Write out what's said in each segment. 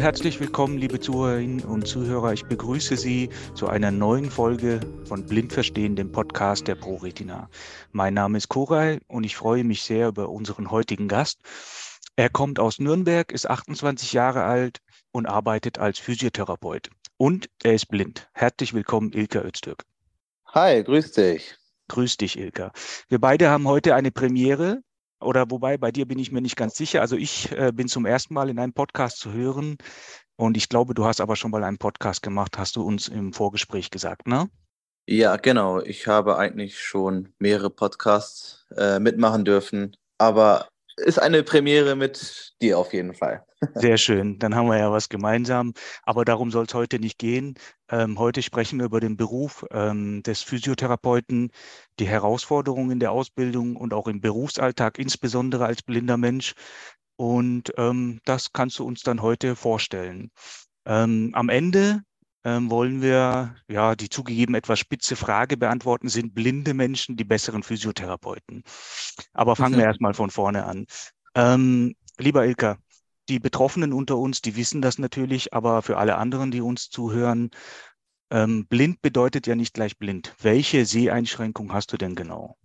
herzlich willkommen, liebe Zuhörerinnen und Zuhörer. Ich begrüße Sie zu einer neuen Folge von Blind Verstehen, dem Podcast der ProRetina. Mein Name ist Koray und ich freue mich sehr über unseren heutigen Gast. Er kommt aus Nürnberg, ist 28 Jahre alt und arbeitet als Physiotherapeut. Und er ist blind. Herzlich willkommen, Ilker Öztürk. Hi, grüß dich. Grüß dich, Ilker. Wir beide haben heute eine Premiere. Oder wobei, bei dir bin ich mir nicht ganz sicher. Also ich bin zum ersten Mal in einem Podcast zu hören und ich glaube, du hast aber schon mal einen Podcast gemacht, hast du uns im Vorgespräch gesagt, ne? Ja, genau. Ich habe eigentlich schon mehrere Podcasts mitmachen dürfen, aber ist eine Premiere mit dir auf jeden Fall. Sehr schön, dann haben wir ja was gemeinsam. Aber darum soll es heute nicht gehen. Heute sprechen wir über den Beruf des Physiotherapeuten, die Herausforderungen in der Ausbildung und auch im Berufsalltag, insbesondere als blinder Mensch. Und das kannst du uns dann heute vorstellen. Am Ende wollen wir ja die zugegeben etwas spitze Frage beantworten: Sind blinde Menschen die besseren Physiotherapeuten? Aber fangen wir erstmal von vorne an. Lieber Ilka, die Betroffenen unter uns, die wissen das natürlich, aber für alle anderen, die uns zuhören, blind bedeutet ja nicht gleich blind. Welche Seheinschränkung hast du denn genau?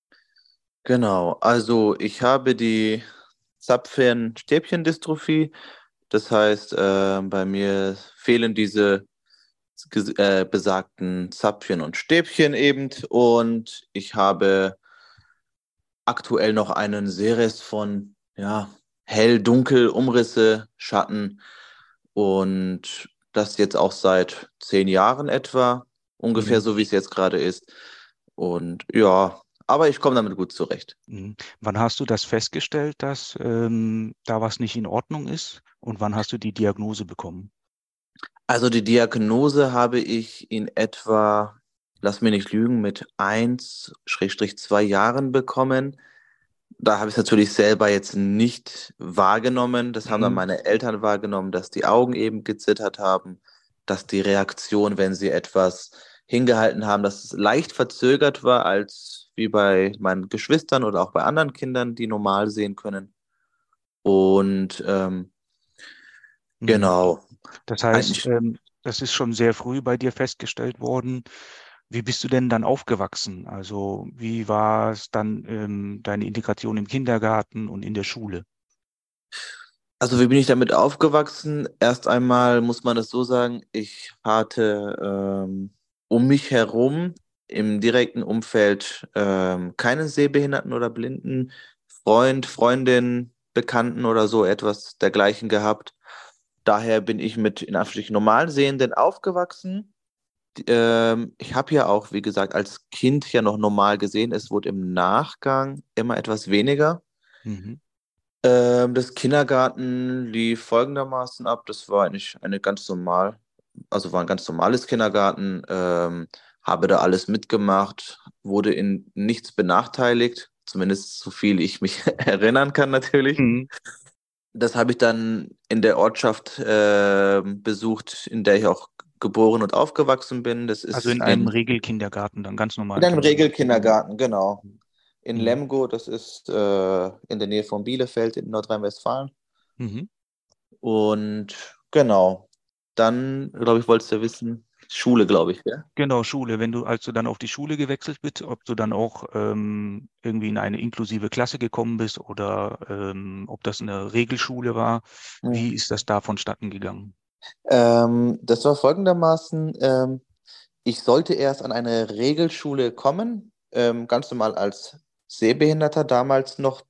Genau, also ich habe die Zapfen-Stäbchen-Dystrophie. Das heißt, bei mir fehlen diese besagten Zapfen und Stäbchen eben und ich habe aktuell noch einen Series von hell, dunkel, Umrisse, Schatten und das jetzt auch seit 10 Jahren etwa, ungefähr Mhm. so wie es jetzt gerade ist. Und ja, aber ich komme damit gut zurecht. Mhm. Wann hast du das festgestellt, dass da was nicht in Ordnung ist? Und wann hast du die Diagnose bekommen? Also die Diagnose habe ich in etwa, lass mich nicht lügen, mit 1/2 Jahren bekommen. Da habe ich es natürlich selber jetzt nicht wahrgenommen. Das haben dann Mhm. meine Eltern wahrgenommen, dass die Augen eben gezittert haben, dass die Reaktion, wenn sie etwas hingehalten haben, dass es leicht verzögert war, als wie bei meinen Geschwistern oder auch bei anderen Kindern, die normal sehen können. Und Mhm. genau, Das heißt, eigentlich. das ist schon sehr früh bei dir festgestellt worden. Wie bist du denn dann aufgewachsen? Also wie war es dann deine Integration im Kindergarten und in der Schule? Also wie bin ich damit aufgewachsen? Erst einmal muss man es so sagen, ich hatte um mich herum im direkten Umfeld keinen Sehbehinderten oder blinden Freund, Freundin, Bekannten oder so etwas dergleichen gehabt. Daher bin ich mit in Anführungsstrichen normal Sehenden aufgewachsen. Ich habe ja auch, wie gesagt, als Kind ja noch normal gesehen. Es wurde im Nachgang immer etwas weniger. Mhm. Das Kindergarten lief folgendermaßen ab. Das war eigentlich eine ganz normal, also war ein ganz normales Kindergarten. Habe da alles mitgemacht, wurde in nichts benachteiligt, zumindest so viel ich mich erinnern kann natürlich. Mhm. Das habe ich dann in der Ortschaft besucht, in der ich auch geboren und aufgewachsen bin. Das Also ist in dem Regelkindergarten, dann ganz in normalen einem Kindergarten. Regelkindergarten, genau. In Mhm. Lemgo, das ist in der Nähe von Bielefeld in Nordrhein-Westfalen. Mhm. Und genau, dann, glaube ich, wolltest du ja wissen, Schule, glaube ich, ja? Genau, Schule. Als du dann auf die Schule gewechselt bist, ob du dann auch irgendwie in eine inklusive Klasse gekommen bist oder ob das eine Regelschule war, Hm. wie ist das da vonstatten gegangen? Das war folgendermaßen, ich sollte erst an eine Regelschule kommen, ganz normal als Sehbehinderter damals noch,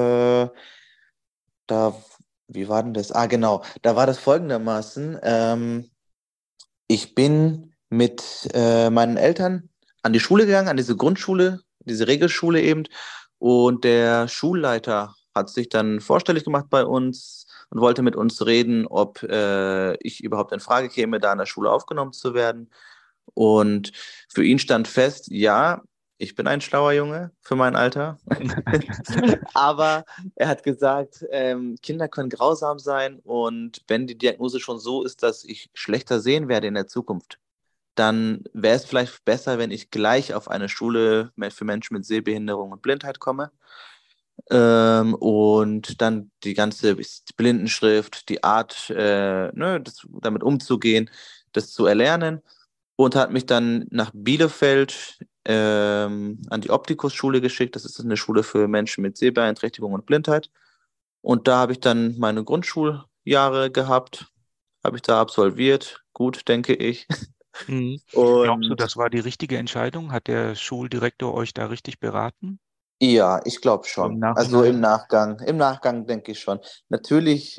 da, wie war denn das? Ah, genau, da war das folgendermaßen, ich bin mit meinen Eltern an die Schule gegangen, an diese Grundschule, diese Regelschule eben. Und der Schulleiter hat sich dann vorstellig gemacht bei uns und wollte mit uns reden, ob ich überhaupt in Frage käme, da an der Schule aufgenommen zu werden. Und für ihn stand fest, ja, ich bin ein schlauer Junge für mein Alter. Aber er hat gesagt, Kinder können grausam sein und wenn die Diagnose schon so ist, dass ich schlechter sehen werde in der Zukunft, dann wäre es vielleicht besser, wenn ich gleich auf eine Schule für Menschen mit Sehbehinderung und Blindheit komme. Und dann die ganze Blindenschrift, die Art, ne, damit umzugehen, das zu erlernen. Und hat mich dann nach Bielefeld an die Optikus-Schule geschickt. Das ist eine Schule für Menschen mit Sehbeeinträchtigung und Blindheit. Und da habe ich dann meine Grundschuljahre gehabt, habe ich da absolviert. Gut, denke ich. Mhm. Glaubst du, Und das war die richtige Entscheidung? Hat der Schuldirektor euch da richtig beraten? ja, ich glaube So im schon. Also Nachhinein? Im Nachgang denke ich schon. Natürlich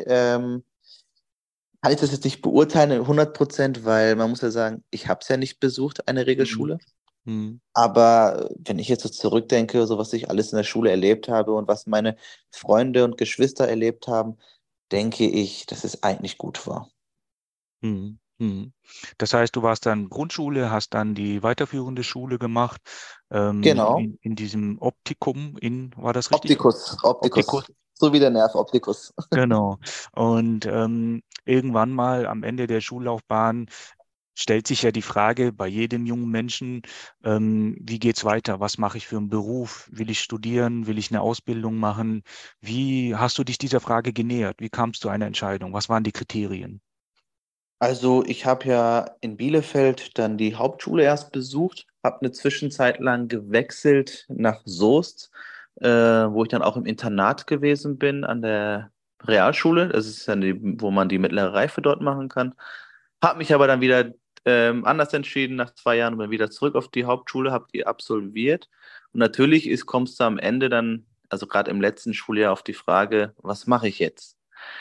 kann ich das jetzt nicht beurteilen, 100%, weil man muss ja sagen, ich habe es ja nicht besucht, eine Mhm. Regelschule. Mhm. Aber wenn ich jetzt so zurückdenke, so was ich alles in der Schule erlebt habe und was meine Freunde und Geschwister erlebt haben, denke ich, dass es eigentlich gut war. Mhm. Mhm. Das heißt, du warst dann Grundschule, hast dann die weiterführende Schule gemacht, Genau. in diesem Optikum war das richtig? Optikus. Optikus? So wie der Nerv Optikus. Genau. Und irgendwann mal am Ende der Schullaufbahn stellt sich ja die Frage bei jedem jungen Menschen, wie geht's weiter? Was mache ich für einen Beruf? Will ich studieren? Will ich eine Ausbildung machen? Wie hast du dich dieser Frage genähert? Wie kamst du zu einer Entscheidung? Was waren die Kriterien? Also ich habe ja in Bielefeld dann die Hauptschule erst besucht, habe eine Zwischenzeit lang gewechselt nach Soest, wo ich dann auch im Internat gewesen bin an der Realschule. Das ist dann wo man die mittlere Reife dort machen kann. Habe mich aber dann wieder anders entschieden nach 2 Jahren und bin wieder zurück auf die Hauptschule, habe die absolviert. Und natürlich kommst du am Ende dann, also gerade im letzten Schuljahr, auf die Frage, was mache ich jetzt?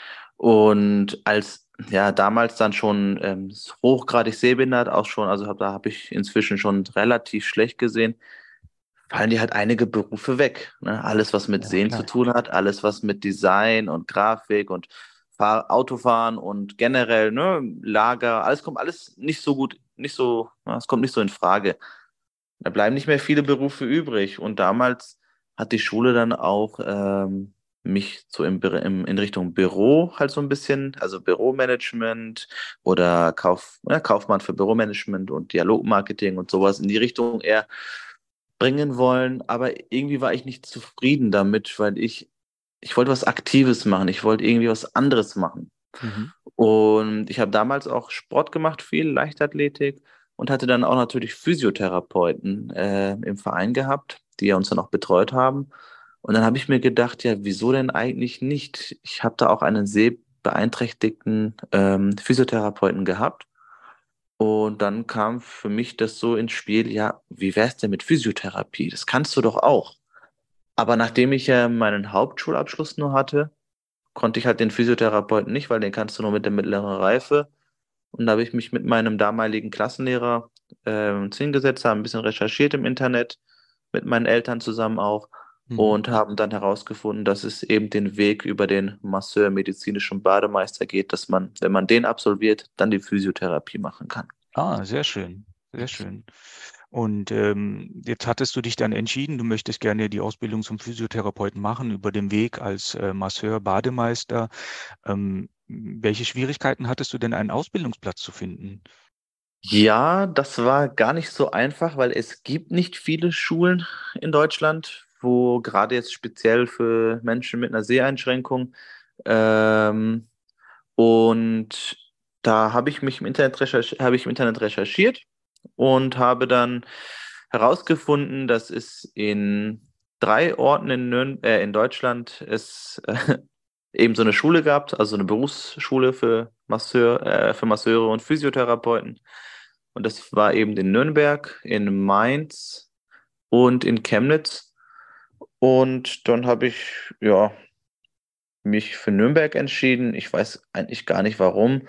Und als ja damals dann schon hochgradig sehbehindert auch schon, also da habe ich inzwischen schon relativ schlecht gesehen, fallen dir halt einige Berufe weg. Ne? Alles, was mit Ja, Sehen zu klar. tun hat, alles, was mit Design und Grafik und Autofahren und generell, ne, Lager, alles kommt alles nicht so gut, nicht so, ja, es kommt nicht so in Frage. Da bleiben nicht mehr viele Berufe übrig. Und damals hat die Schule dann auch mich so in Richtung Büro halt so ein bisschen, also Büromanagement oder Kaufmann für Büromanagement und Dialogmarketing und sowas in die Richtung eher bringen wollen. Aber irgendwie war ich nicht zufrieden damit, weil ich wollte was Aktives machen. Ich wollte irgendwie was anderes machen. Mhm. Und ich habe damals auch Sport gemacht, viel Leichtathletik und hatte dann auch natürlich Physiotherapeuten im Verein gehabt, die ja uns dann auch betreut haben. Und dann habe ich mir gedacht, ja, wieso denn eigentlich nicht? Ich habe da auch einen sehbeeinträchtigten Physiotherapeuten gehabt. Und dann kam für mich das so ins Spiel, ja, wie wär's denn mit Physiotherapie? Das kannst du doch auch. Aber nachdem ich ja meinen Hauptschulabschluss nur hatte, konnte ich halt den Physiotherapeuten nicht, weil den kannst du nur mit der mittleren Reife. Und da habe ich mich mit meinem damaligen Klassenlehrer hingesetzt, haben ein bisschen recherchiert im Internet, mit meinen Eltern zusammen auch, Mhm. und haben dann herausgefunden, dass es eben den Weg über den Masseur, medizinischen Bademeister geht, dass man, wenn man den absolviert, dann die Physiotherapie machen kann. Ah, sehr schön, sehr schön. Und jetzt hattest du dich dann entschieden, du möchtest gerne die Ausbildung zum Physiotherapeuten machen über den Weg als Masseur, Bademeister. Welche Schwierigkeiten hattest du denn, einen Ausbildungsplatz zu finden? Ja, das war gar nicht so einfach, weil es gibt nicht viele Schulen in Deutschland, wo gerade jetzt speziell für Menschen mit einer Seheinschränkung. Ähm, und da habe ich im Internet recherchiert und habe dann herausgefunden, dass es in 3 Orten in Deutschland eben so eine Schule gab, also eine Berufsschule für Masseure und Physiotherapeuten. Und das war eben in Nürnberg, in Mainz und in Chemnitz. Und dann habe ich ja mich für Nürnberg entschieden. Ich weiß eigentlich gar nicht warum.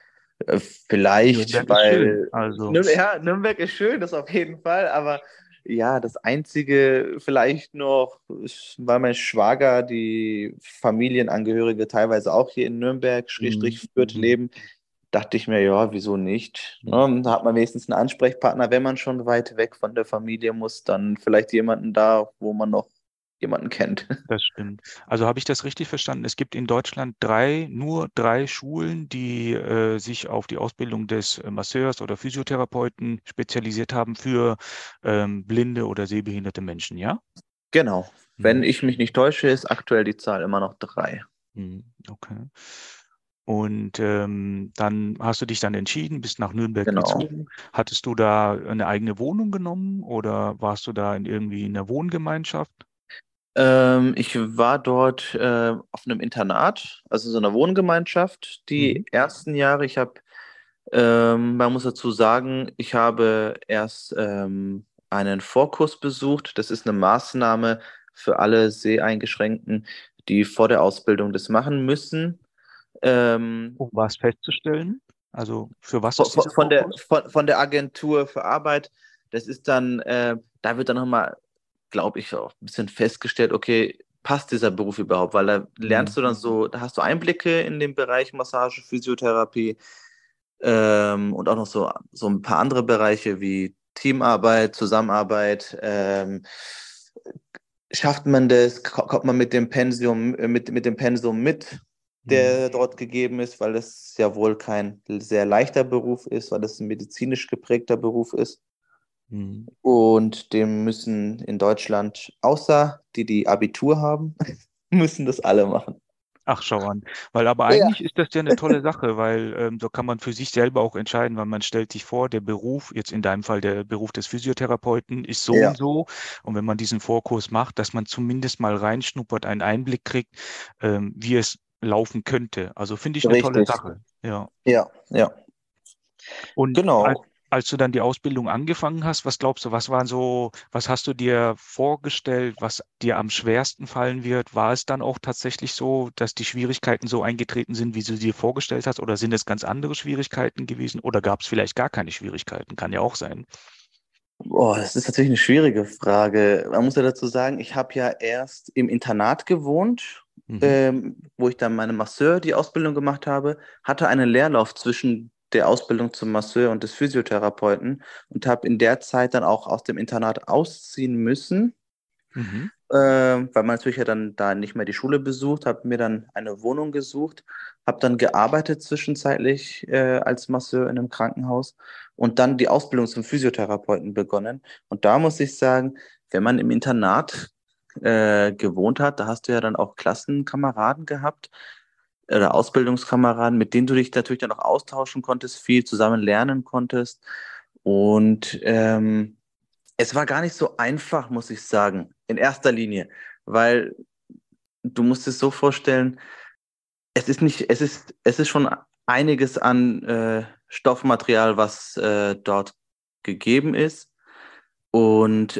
Vielleicht, Nürnberg ist schön. weil Also, Ja, Nürnberg ist schön, das auf jeden Fall, aber ja, das Einzige vielleicht noch, weil mein Schwager, die Familienangehörige teilweise auch hier in Nürnberg, mhm, Schrägstrich Fürth mhm, leben, dachte ich mir, ja, wieso nicht? mhm. Ne? Da hat man wenigstens einen Ansprechpartner, wenn man schon weit weg von der Familie muss, dann vielleicht jemanden da, wo man noch jemanden kennt. Das stimmt. Also habe ich das richtig verstanden? Es gibt in Deutschland nur drei Schulen, die sich auf die Ausbildung des Masseurs oder Physiotherapeuten spezialisiert haben für blinde oder sehbehinderte Menschen, ja? Genau. Wenn Mhm. ich mich nicht täusche, ist aktuell die Zahl immer noch 3. Mhm. Okay. Und dann hast du dich dann entschieden, bist nach Nürnberg Genau. gezogen. Hattest du da eine eigene Wohnung genommen oder warst du da irgendwie in einer Wohngemeinschaft? Ich war dort auf einem Internat, also so einer Wohngemeinschaft, Mhm. die ersten Jahre. Man muss dazu sagen, ich habe erst einen Vorkurs besucht. Das ist eine Maßnahme für alle Seheingeschränkten, die vor der Ausbildung das machen müssen. Ähm, Um was festzustellen? Also für was von, ist dieser von der, Fokus? von der Agentur für Arbeit. Das ist dann, da wird dann nochmal, glaube ich, auch ein bisschen festgestellt, okay, passt dieser Beruf überhaupt? Weil da lernst Mhm. du dann so, da hast du Einblicke in den Bereich Massage, Physiotherapie, und auch noch so ein paar andere Bereiche wie Teamarbeit, Zusammenarbeit. Schafft man das? Kommt man mit dem mit dem Pensum mit, Mhm. der dort gegeben ist, weil das ja wohl kein sehr leichter Beruf ist, weil das ein medizinisch geprägter Beruf ist. Mhm. Und dem müssen in Deutschland, außer die Abitur haben, müssen das alle machen. Ach, schau an. Weil aber Ja. eigentlich ist das ja eine tolle Sache, weil so kann man für sich selber auch entscheiden, weil man stellt sich vor, der Beruf, jetzt in deinem Fall der Beruf des Physiotherapeuten, ist so Ja, und so. Und wenn man diesen Vorkurs macht, dass man zumindest mal reinschnuppert, einen Einblick kriegt, wie es laufen könnte. Also finde ich eine tolle richtig. Sache. Ja. Ja, ja, Und genau. als du dann die Ausbildung angefangen hast, was glaubst du, was waren so, was hast du dir vorgestellt, was dir am schwersten fallen wird? War es dann auch tatsächlich so, dass die Schwierigkeiten so eingetreten sind, wie du dir vorgestellt hast, oder sind es ganz andere Schwierigkeiten gewesen? Oder gab es vielleicht gar keine Schwierigkeiten? Kann ja auch sein. Boah, das ist natürlich eine schwierige Frage. Man muss ja dazu sagen, ich habe ja erst im Internat gewohnt, Mhm. wo ich dann meine Masseur die Ausbildung gemacht habe, hatte einen Leerlauf zwischen der Ausbildung zum Masseur und des Physiotherapeuten und habe in der Zeit dann auch aus dem Internat ausziehen müssen, Mhm. weil man natürlich ja dann da nicht mehr die Schule besucht, habe mir dann eine Wohnung gesucht, habe dann gearbeitet zwischenzeitlich als Masseur in einem Krankenhaus und dann die Ausbildung zum Physiotherapeuten begonnen. Und da muss ich sagen, wenn man im Internat gewohnt hat, da hast du ja dann auch Klassenkameraden gehabt oder Ausbildungskameraden, mit denen du dich natürlich dann auch austauschen konntest, viel zusammen lernen konntest. Und es war gar nicht so einfach, muss ich sagen, in erster Linie, weil du musst es so vorstellen, es ist nicht, es ist schon einiges an Stoffmaterial, was dort gegeben ist. Und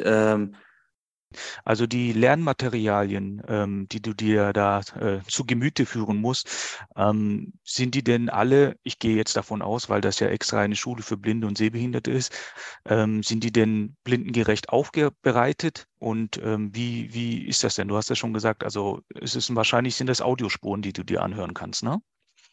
Also die Lernmaterialien, die du dir da zu Gemüte führen musst, sind die denn alle, ich gehe jetzt davon aus, weil das ja extra eine Schule für Blinde und Sehbehinderte ist, sind die denn blindengerecht aufbereitet? Und wie ist das denn? Du hast ja schon gesagt, also wahrscheinlich sind das Audiospuren, die du dir anhören kannst, ne?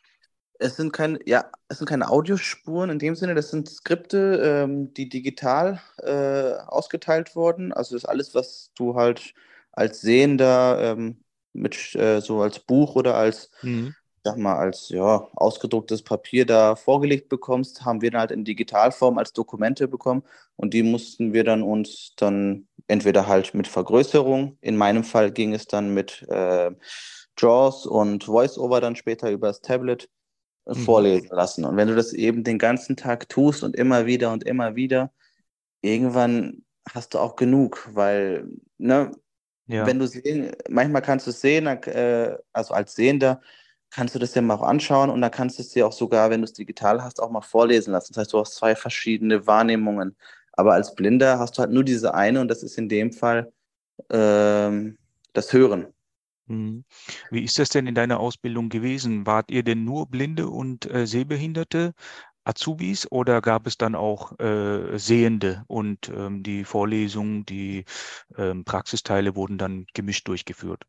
es sind keine Audiospuren in dem Sinne, das sind Skripte, die digital ausgeteilt wurden. Also das ist alles, was du halt als Sehender so als Buch oder als, Mhm. sag mal, als ja, ausgedrucktes Papier da vorgelegt bekommst, haben wir dann halt in Digitalform als Dokumente bekommen und die mussten wir dann uns dann entweder halt mit Vergrößerung, in meinem Fall ging es dann mit JAWS und VoiceOver dann später übers Tablet Mhm. vorlesen lassen. Und wenn du das eben den ganzen Tag tust und immer wieder, irgendwann hast du auch genug, weil, ne, Ja. manchmal kannst du es sehen, also als Sehender kannst du das ja mal auch anschauen und dann kannst du es dir auch sogar, wenn du es digital hast, auch mal vorlesen lassen. Das heißt, du hast zwei verschiedene Wahrnehmungen. Aber als Blinder hast du halt nur diese eine und das ist in dem Fall ähm, das Hören. Mhm. Wie ist das denn in deiner Ausbildung gewesen? Wart ihr denn nur Blinde und Sehbehinderte Azubis oder gab es dann auch Sehende und die Vorlesungen, die Praxisteile wurden dann gemischt durchgeführt?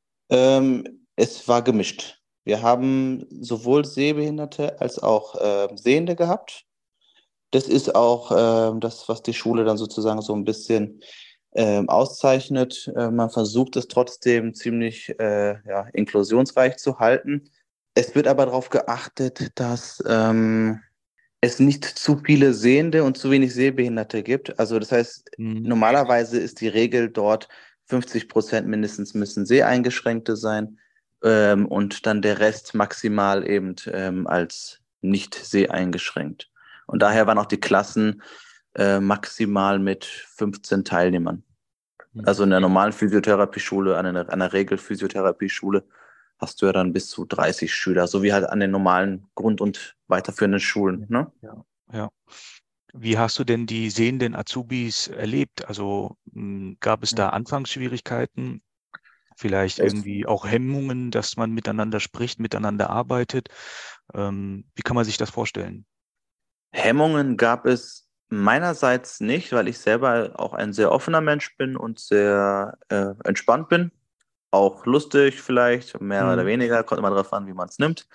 Es war gemischt. Wir haben sowohl Sehbehinderte als auch Sehende gehabt. Das ist auch das, was die Schule dann sozusagen so ein bisschen auszeichnet. Man versucht es trotzdem ziemlich ja, inklusionsreich zu halten. Es wird aber darauf geachtet, dass es nicht zu viele Sehende und zu wenig Sehbehinderte gibt. Also das heißt, Mhm. normalerweise ist die Regel dort 50% mindestens müssen Seheingeschränkte sein, und dann der Rest maximal eben als nicht seheingeschränkt. Und daher waren auch die Klassen maximal mit 15 Teilnehmern. Also in der normalen Physiotherapieschule, an einer Regelphysiotherapieschule, hast du ja dann bis zu 30 Schüler, so wie halt an den normalen Grund- und weiterführenden Schulen. Ne? Ja, ja. Wie hast du denn die sehenden Azubis erlebt? Also gab es da Anfangsschwierigkeiten, vielleicht Es, irgendwie auch Hemmungen, dass man miteinander spricht, miteinander arbeitet? Wie kann man sich das vorstellen? Hemmungen gab es meinerseits nicht, weil ich selber auch ein sehr offener Mensch bin und sehr entspannt bin. Auch lustig vielleicht, mehr oder Mhm. weniger, kommt immer darauf an, wie man es nimmt.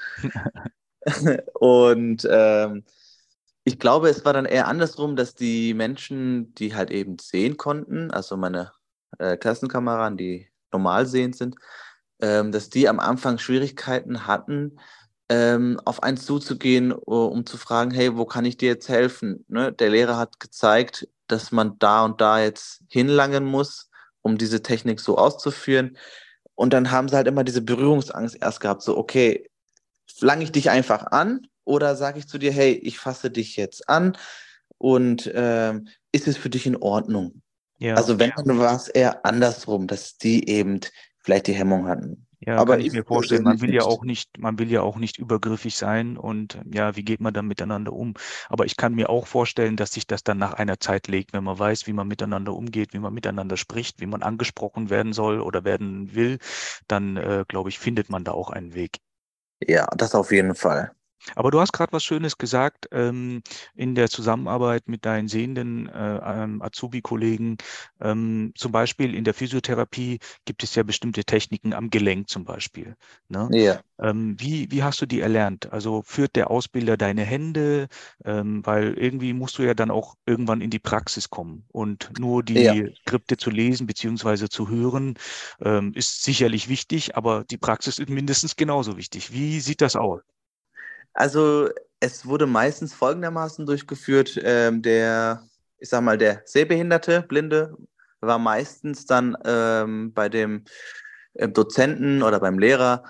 Und ich glaube, es war dann eher andersrum, dass die Menschen, die halt eben sehen konnten, also meine Klassenkameraden, die normal sehend sind, dass die am Anfang Schwierigkeiten hatten, auf einen zuzugehen, um zu fragen, hey, wo kann ich dir jetzt helfen? Ne? Der Lehrer hat gezeigt, dass man da und da jetzt hinlangen muss, um diese Technik so auszuführen. Und dann haben sie halt immer diese Berührungsangst erst gehabt, so, okay, lange ich dich einfach an oder sage ich zu dir, hey, ich fasse dich jetzt an und ist es für dich in Ordnung? Ja, Also wenn, dann war es eher andersrum, dass die eben vielleicht die Hemmung hatten. ja, kann Aber ich ich mir vorstellen. persönlich nicht. Man will ja auch nicht übergriffig sein und ja, wie geht man dann miteinander um? Aber ich kann mir auch vorstellen, dass sich das dann nach einer Zeit legt, wenn man weiß, wie man miteinander umgeht, wie man miteinander spricht, wie man angesprochen werden soll oder werden will, dann glaube ich, findet man da auch einen Weg. Ja, das auf jeden Fall. Aber du hast gerade was Schönes gesagt, in der Zusammenarbeit mit deinen sehenden Azubi-Kollegen. Zum Beispiel in der Physiotherapie gibt es ja bestimmte Techniken am Gelenk zum Beispiel. Ne? Ja, Wie hast du die erlernt? Also führt der Ausbilder deine Hände? Weil irgendwie musst du ja dann auch irgendwann in die Praxis kommen. Und nur ja. die Skripte zu lesen beziehungsweise zu hören, ist sicherlich wichtig, aber die Praxis ist mindestens genauso wichtig. Wie sieht das aus? Also es wurde meistens folgendermaßen durchgeführt. Ich sag mal, der Sehbehinderte, Blinde, war meistens dann bei dem Dozenten oder beim Lehrer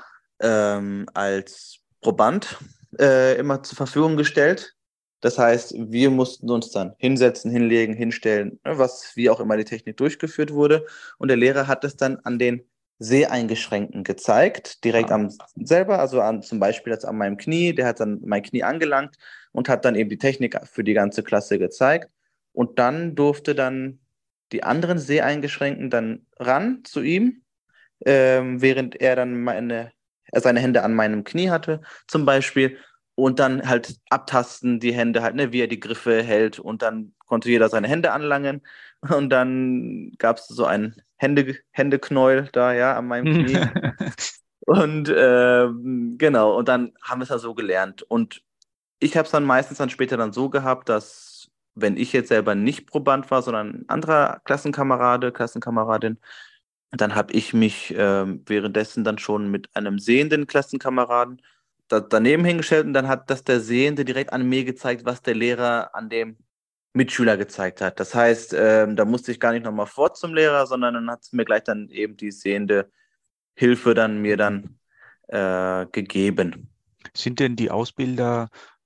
als Proband immer zur Verfügung gestellt. Das heißt, wir mussten uns dann hinsetzen, hinlegen, hinstellen, ne, was wie auch immer die Technik durchgeführt wurde. Und der Lehrer hat es dann an den Seheingeschränkten gezeigt, direkt Ah, am selber, also zum Beispiel jetzt an meinem Knie. Der hat dann mein Knie angelangt und hat dann eben die Technik für die ganze Klasse gezeigt. Und dann durfte dann die anderen Seheingeschränkten dann ran zu ihm, während er dann seine Hände an meinem Knie hatte, zum Beispiel, und dann halt abtasten die Hände halt, ne, wie er die Griffe hält, und dann konnte jeder seine Hände anlangen und dann gab es so ein Händeknäuel da, ja, an meinem Knie. Und genau, und dann haben wir es ja so gelernt. Und ich habe es dann meistens dann später dann so gehabt, dass wenn ich jetzt selber nicht Proband war, sondern ein anderer Klassenkameradin, dann habe ich mich währenddessen dann schon mit einem sehenden Klassenkameraden daneben hingestellt, und dann hat das der Sehende direkt an mir gezeigt, was der Lehrer an dem Mitschüler gezeigt hat. Das heißt, da musste ich gar nicht nochmal vor zum Lehrer, sondern dann hat es mir gleich dann eben die sehende Hilfe dann mir dann gegeben. Sind denn die Ausbilder,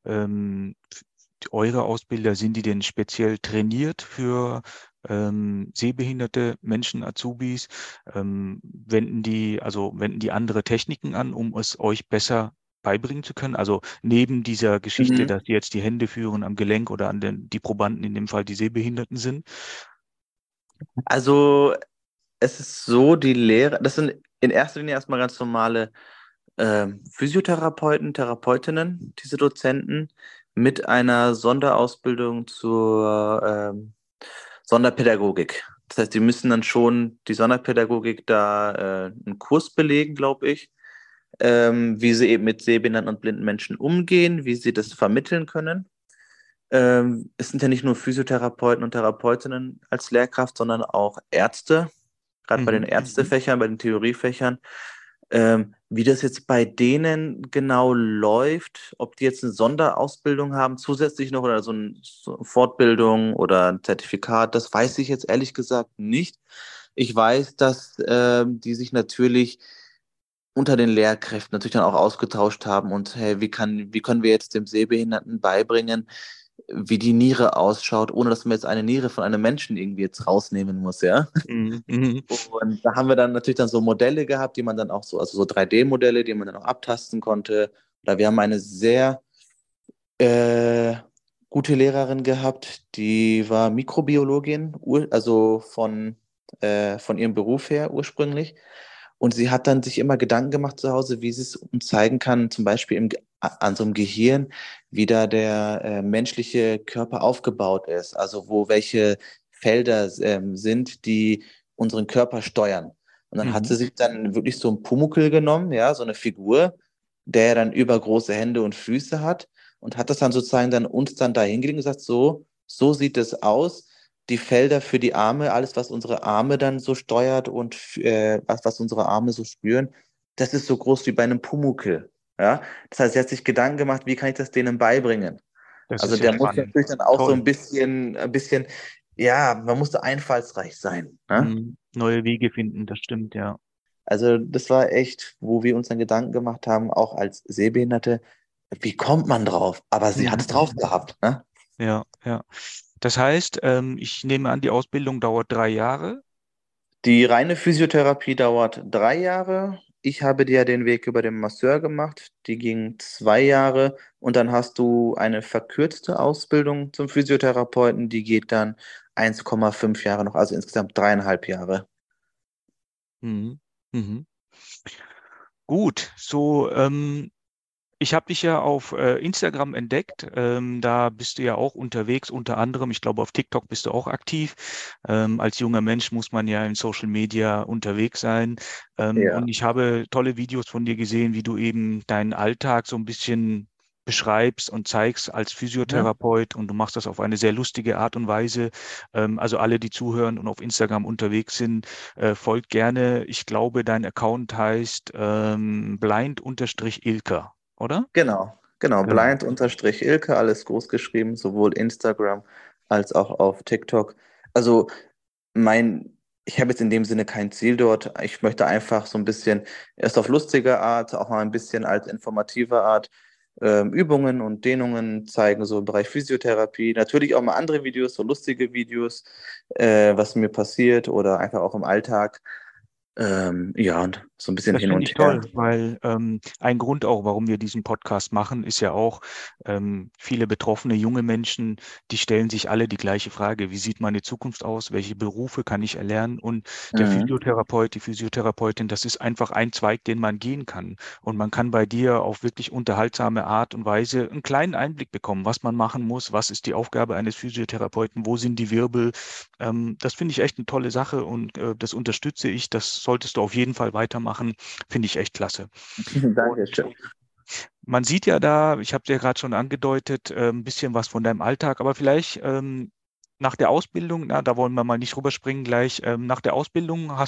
eure Ausbilder, sind die denn speziell trainiert für sehbehinderte Menschen, Azubis? Wenden die andere Techniken an, um es euch besser beibringen zu können? Also neben dieser Geschichte, Mhm. dass die jetzt die Hände führen am Gelenk oder die Probanden, in dem Fall die Sehbehinderten sind? Also es ist so, die Lehrer, das sind in erster Linie erstmal ganz normale Physiotherapeuten, Therapeutinnen, diese Dozenten, mit einer Sonderausbildung zur Sonderpädagogik. Das heißt, die müssen dann schon die Sonderpädagogik da einen Kurs belegen, glaube ich, wie sie eben mit sehbehinderten und blinden Menschen umgehen, wie sie das vermitteln können. Es sind ja nicht nur Physiotherapeuten und Therapeutinnen als Lehrkraft, sondern auch Ärzte, gerade bei den Mhm. Ärztefächern, bei den Theoriefächern. Wie das jetzt bei denen genau läuft, ob die jetzt eine Sonderausbildung haben, zusätzlich noch, oder so eine Fortbildung oder ein Zertifikat, das weiß ich jetzt ehrlich gesagt nicht. Ich weiß, dass die sich natürlich unter den Lehrkräften natürlich dann auch ausgetauscht haben und hey, wie können wir jetzt dem Sehbehinderten beibringen, wie die Niere ausschaut, ohne dass man jetzt eine Niere von einem Menschen irgendwie jetzt rausnehmen muss, ja. Mhm. Mhm. Und da haben wir dann natürlich dann so Modelle gehabt, die man dann auch so, also so 3D-Modelle, die man dann auch abtasten konnte. Oder wir haben eine sehr äh, gute Lehrerin gehabt, die war Mikrobiologin, also von ihrem Beruf her ursprünglich. Und sie hat dann sich immer Gedanken gemacht zu Hause, wie sie es uns zeigen kann, zum Beispiel an so einem Gehirn, wie da der menschliche Körper aufgebaut ist, also wo welche Felder sind, die unseren Körper steuern. Und dann hat Mhm. sie sich dann wirklich so ein Pumuckl genommen, ja, so eine Figur, der dann übergroße Hände und Füße hat und hat das dann sozusagen dann uns dann da hingelegt und gesagt, so sieht es aus. Die Felder für die Arme, alles, was unsere Arme dann so steuert und was unsere Arme so spüren, das ist so groß wie bei einem Pumuckl. Ja? Das heißt, sie hat sich Gedanken gemacht, wie kann ich das denen beibringen? Das Also ist ja der muss spannend. natürlich dann auch so Toll. ein bisschen, ja, man musste einfallsreich sein. Ne? Mhm. Neue Wege finden, das stimmt, ja. Also das war echt, wo wir uns dann Gedanken gemacht haben, auch als Sehbehinderte, wie kommt man drauf? Aber sie hat es Mhm. drauf gehabt. Ne? Ja, ja. Das heißt, ich nehme an, die Ausbildung dauert 3 Jahre. Die reine Physiotherapie dauert 3 Jahre. Ich habe dir ja den Weg über den Masseur gemacht. Die ging 2 Jahre. Und dann hast du eine verkürzte Ausbildung zum Physiotherapeuten. Die geht dann 1,5 Jahre noch, also insgesamt 3,5 Jahre. Mhm. Mhm. Gut, so, ich habe dich ja auf Instagram entdeckt. Da bist du ja auch unterwegs, unter anderem. Ich glaube, auf TikTok bist du auch aktiv. Als junger Mensch muss man ja in Social Media unterwegs sein. Und Ja. ich habe tolle Videos von dir gesehen, wie du eben deinen Alltag so ein bisschen beschreibst und zeigst als Mhm. Physiotherapeut. Und du machst das auf eine sehr lustige Art und Weise. Also alle, die zuhören und auf Instagram unterwegs sind, folgt gerne. Ich glaube, dein Account heißt blind-ilka, oder? Genau. Genau. Blind-Ilke, alles groß geschrieben, sowohl Instagram als auch auf TikTok. Also mein, ich habe jetzt in dem Sinne kein Ziel dort. Ich möchte einfach so ein bisschen, erst auf lustige Art, auch mal ein bisschen als informative Art Übungen und Dehnungen zeigen, so im Bereich Physiotherapie. Natürlich auch mal andere Videos, so lustige Videos, was mir passiert oder einfach auch im Alltag. Ja, und so ein bisschen Das hin finde und ich her. toll, weil ein Grund auch, warum wir diesen Podcast machen, ist ja auch, viele betroffene junge Menschen, die stellen sich alle die gleiche Frage: Wie sieht meine Zukunft aus? Welche Berufe kann ich erlernen? Und der Mhm. Physiotherapeut, die Physiotherapeutin, das ist einfach ein Zweig, den man gehen kann. Und man kann bei dir auf wirklich unterhaltsame Art und Weise einen kleinen Einblick bekommen, was man machen muss, was ist die Aufgabe eines Physiotherapeuten, wo sind die Wirbel. Das finde ich echt eine tolle Sache und das unterstütze ich. Das solltest du auf jeden Fall weitermachen. Finde ich echt klasse. Und Dankeschön. man sieht ja da, ich habe dir gerade schon angedeutet, ein bisschen was von deinem Alltag, aber vielleicht nach der Ausbildung, na, da wollen wir mal nicht rüberspringen gleich, nach der Ausbildung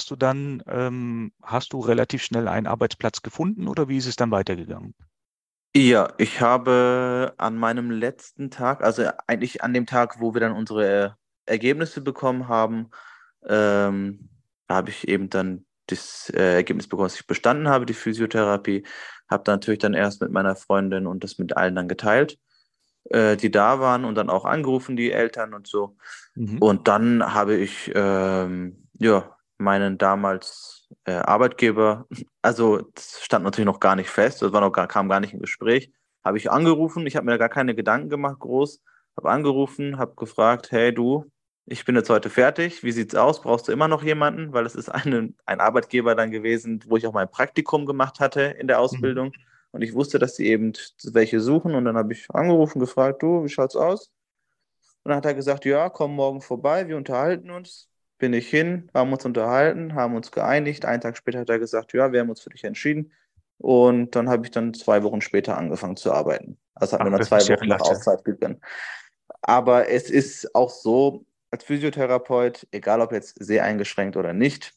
hast du relativ schnell einen Arbeitsplatz gefunden oder wie ist es dann weitergegangen? Ja, ich habe an meinem letzten Tag, also eigentlich an dem Tag, wo wir dann unsere Ergebnisse bekommen haben, ähm, habe ich eben dann das Ergebnis bekommen, dass ich bestanden habe, die Physiotherapie. Habe dann natürlich dann erst mit meiner Freundin und das mit allen dann geteilt, die da waren und dann auch angerufen, die Eltern und so. Mhm. Und dann habe ich ja, meinen damals Arbeitgeber, also das stand natürlich noch gar nicht fest, kam gar nicht im Gespräch, habe ich angerufen, ich habe mir gar keine Gedanken gemacht, groß, habe angerufen, habe gefragt, hey du, ich bin jetzt heute fertig, wie sieht's aus? Brauchst du immer noch jemanden? Weil es ist ein Arbeitgeber dann gewesen, wo ich auch mein Praktikum gemacht hatte in der Mhm. Ausbildung. Und ich wusste, dass sie eben welche suchen. Und dann habe ich angerufen, gefragt, du, wie schaut's aus? Und dann hat er gesagt, ja, komm morgen vorbei, wir unterhalten uns. Bin ich hin, haben uns unterhalten, haben uns geeinigt. Einen Tag später hat er gesagt, ja, wir haben uns für dich entschieden. Und dann habe ich dann 2 Wochen später angefangen zu arbeiten. Also hat mir Ach, dann das zwei ist ja Wochen noch klasse. Auszeit gegönnt. Aber es ist auch so, als Physiotherapeut, egal ob jetzt sehr eingeschränkt oder nicht,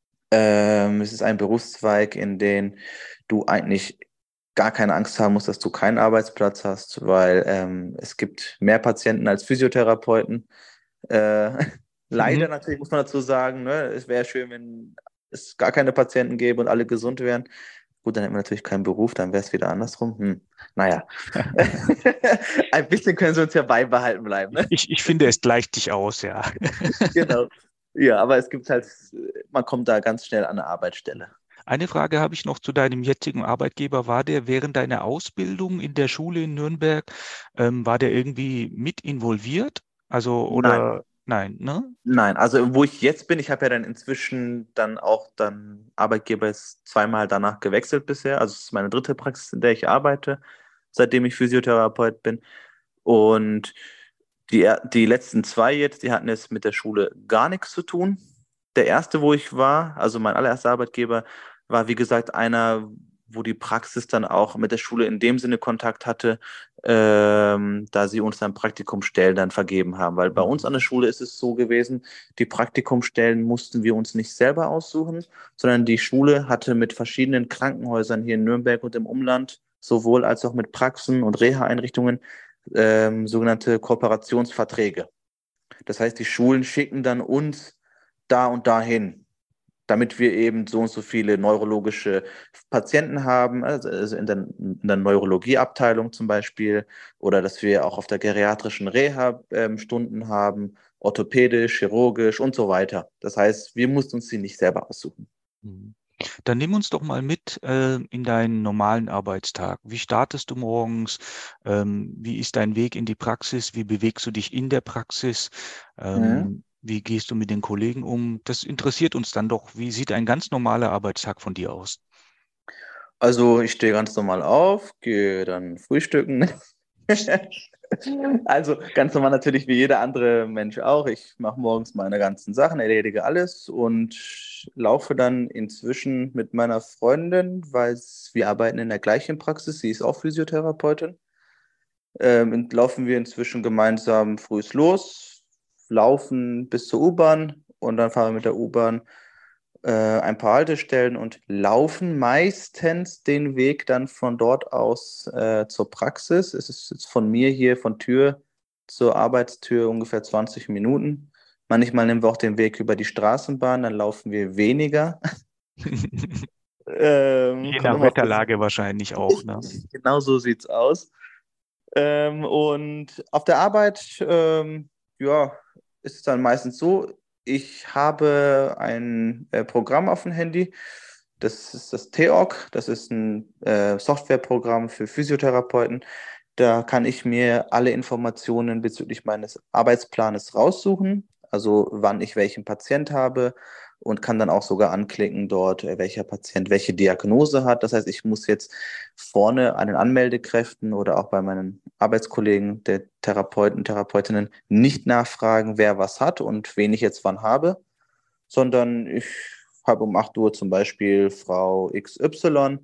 es ist ein Berufszweig, in den du eigentlich gar keine Angst haben musst, dass du keinen Arbeitsplatz hast, weil es gibt mehr Patienten als Physiotherapeuten. Äh, Leider natürlich muss man dazu sagen, ne, es wäre schön, wenn es gar keine Patienten gäbe und alle gesund wären. Gut, dann hätten wir natürlich keinen Beruf, dann wäre es wieder andersrum. Naja, ein bisschen können sie uns ja beibehalten bleiben. Ne? Ich finde, es gleicht dich aus, ja. Genau. Ja, aber es gibt halt, man kommt da ganz schnell an eine Arbeitsstelle. Eine Frage habe ich noch zu deinem jetzigen Arbeitgeber. War der während deiner Ausbildung in der Schule in Nürnberg, war der irgendwie mit involviert? Also, Nein, oder nein, ne? nein. Also wo ich jetzt bin, ich habe ja dann inzwischen dann auch dann Arbeitgeber ist zweimal danach gewechselt bisher. Also es ist meine dritte Praxis, in der ich arbeite, seitdem ich Physiotherapeut bin. Und die letzten zwei jetzt, die hatten jetzt mit der Schule gar nichts zu tun. Der erste, wo ich war, also mein allererster Arbeitgeber, war wie gesagt einer, wo die Praxis dann auch mit der Schule in dem Sinne Kontakt hatte, da sie uns dann Praktikumsstellen dann vergeben haben. Weil bei uns Mhm. an der Schule ist es so gewesen, die Praktikumsstellen mussten wir uns nicht selber aussuchen, sondern die Schule hatte mit verschiedenen Krankenhäusern hier in Nürnberg und im Umland, sowohl als auch mit Praxen und Reha-Einrichtungen, sogenannte Kooperationsverträge. Das heißt, die Schulen schicken dann uns da und dahin, damit wir eben so und so viele neurologische Patienten haben, also in der Neurologieabteilung zum Beispiel, oder dass wir auch auf der geriatrischen Reha Stunden haben, orthopädisch, chirurgisch und so weiter. Das heißt, wir mussten uns die nicht selber aussuchen. Mhm. Dann nimm uns doch mal mit in deinen normalen Arbeitstag. Wie startest du morgens? Wie ist dein Weg in die Praxis? Wie bewegst du dich in der Praxis? Mhm. Wie gehst du mit den Kollegen um? Das interessiert uns dann doch. Wie sieht ein ganz normaler Arbeitstag von dir aus? Also ich stehe ganz normal auf, gehe dann frühstücken. Also ganz normal natürlich wie jeder andere Mensch auch. Ich mache morgens meine ganzen Sachen, erledige alles und laufe dann inzwischen mit meiner Freundin, weil wir arbeiten in der gleichen Praxis, sie ist auch Physiotherapeutin. Laufen wir inzwischen gemeinsam frühs los, laufen bis zur U-Bahn und dann fahren wir mit der U-Bahn ein paar Haltestellen und laufen meistens den Weg dann von dort aus zur Praxis. Es ist jetzt von mir hier von Tür zur Arbeitstür ungefähr 20 Minuten. Manchmal nehmen wir auch den Weg über die Straßenbahn, dann laufen wir weniger. Je Kommt nach immer auf das. Wetterlage wahrscheinlich auch, ne? Genau so sieht's aus. Und auf der Arbeit, ja, ist es dann meistens so, ich habe ein Programm auf dem Handy. Das ist das TEOG. Das ist ein Softwareprogramm für Physiotherapeuten. Da kann ich mir alle Informationen bezüglich meines Arbeitsplanes raussuchen, also wann ich welchen Patient habe und kann dann auch sogar anklicken dort, welcher Patient welche Diagnose hat. Das heißt, ich muss jetzt vorne an den Anmeldekräften oder auch bei meinen Arbeitskollegen, der Therapeuten, Therapeutinnen, nicht nachfragen, wer was hat und wen ich jetzt wann habe, sondern ich habe um 8 Uhr zum Beispiel Frau XY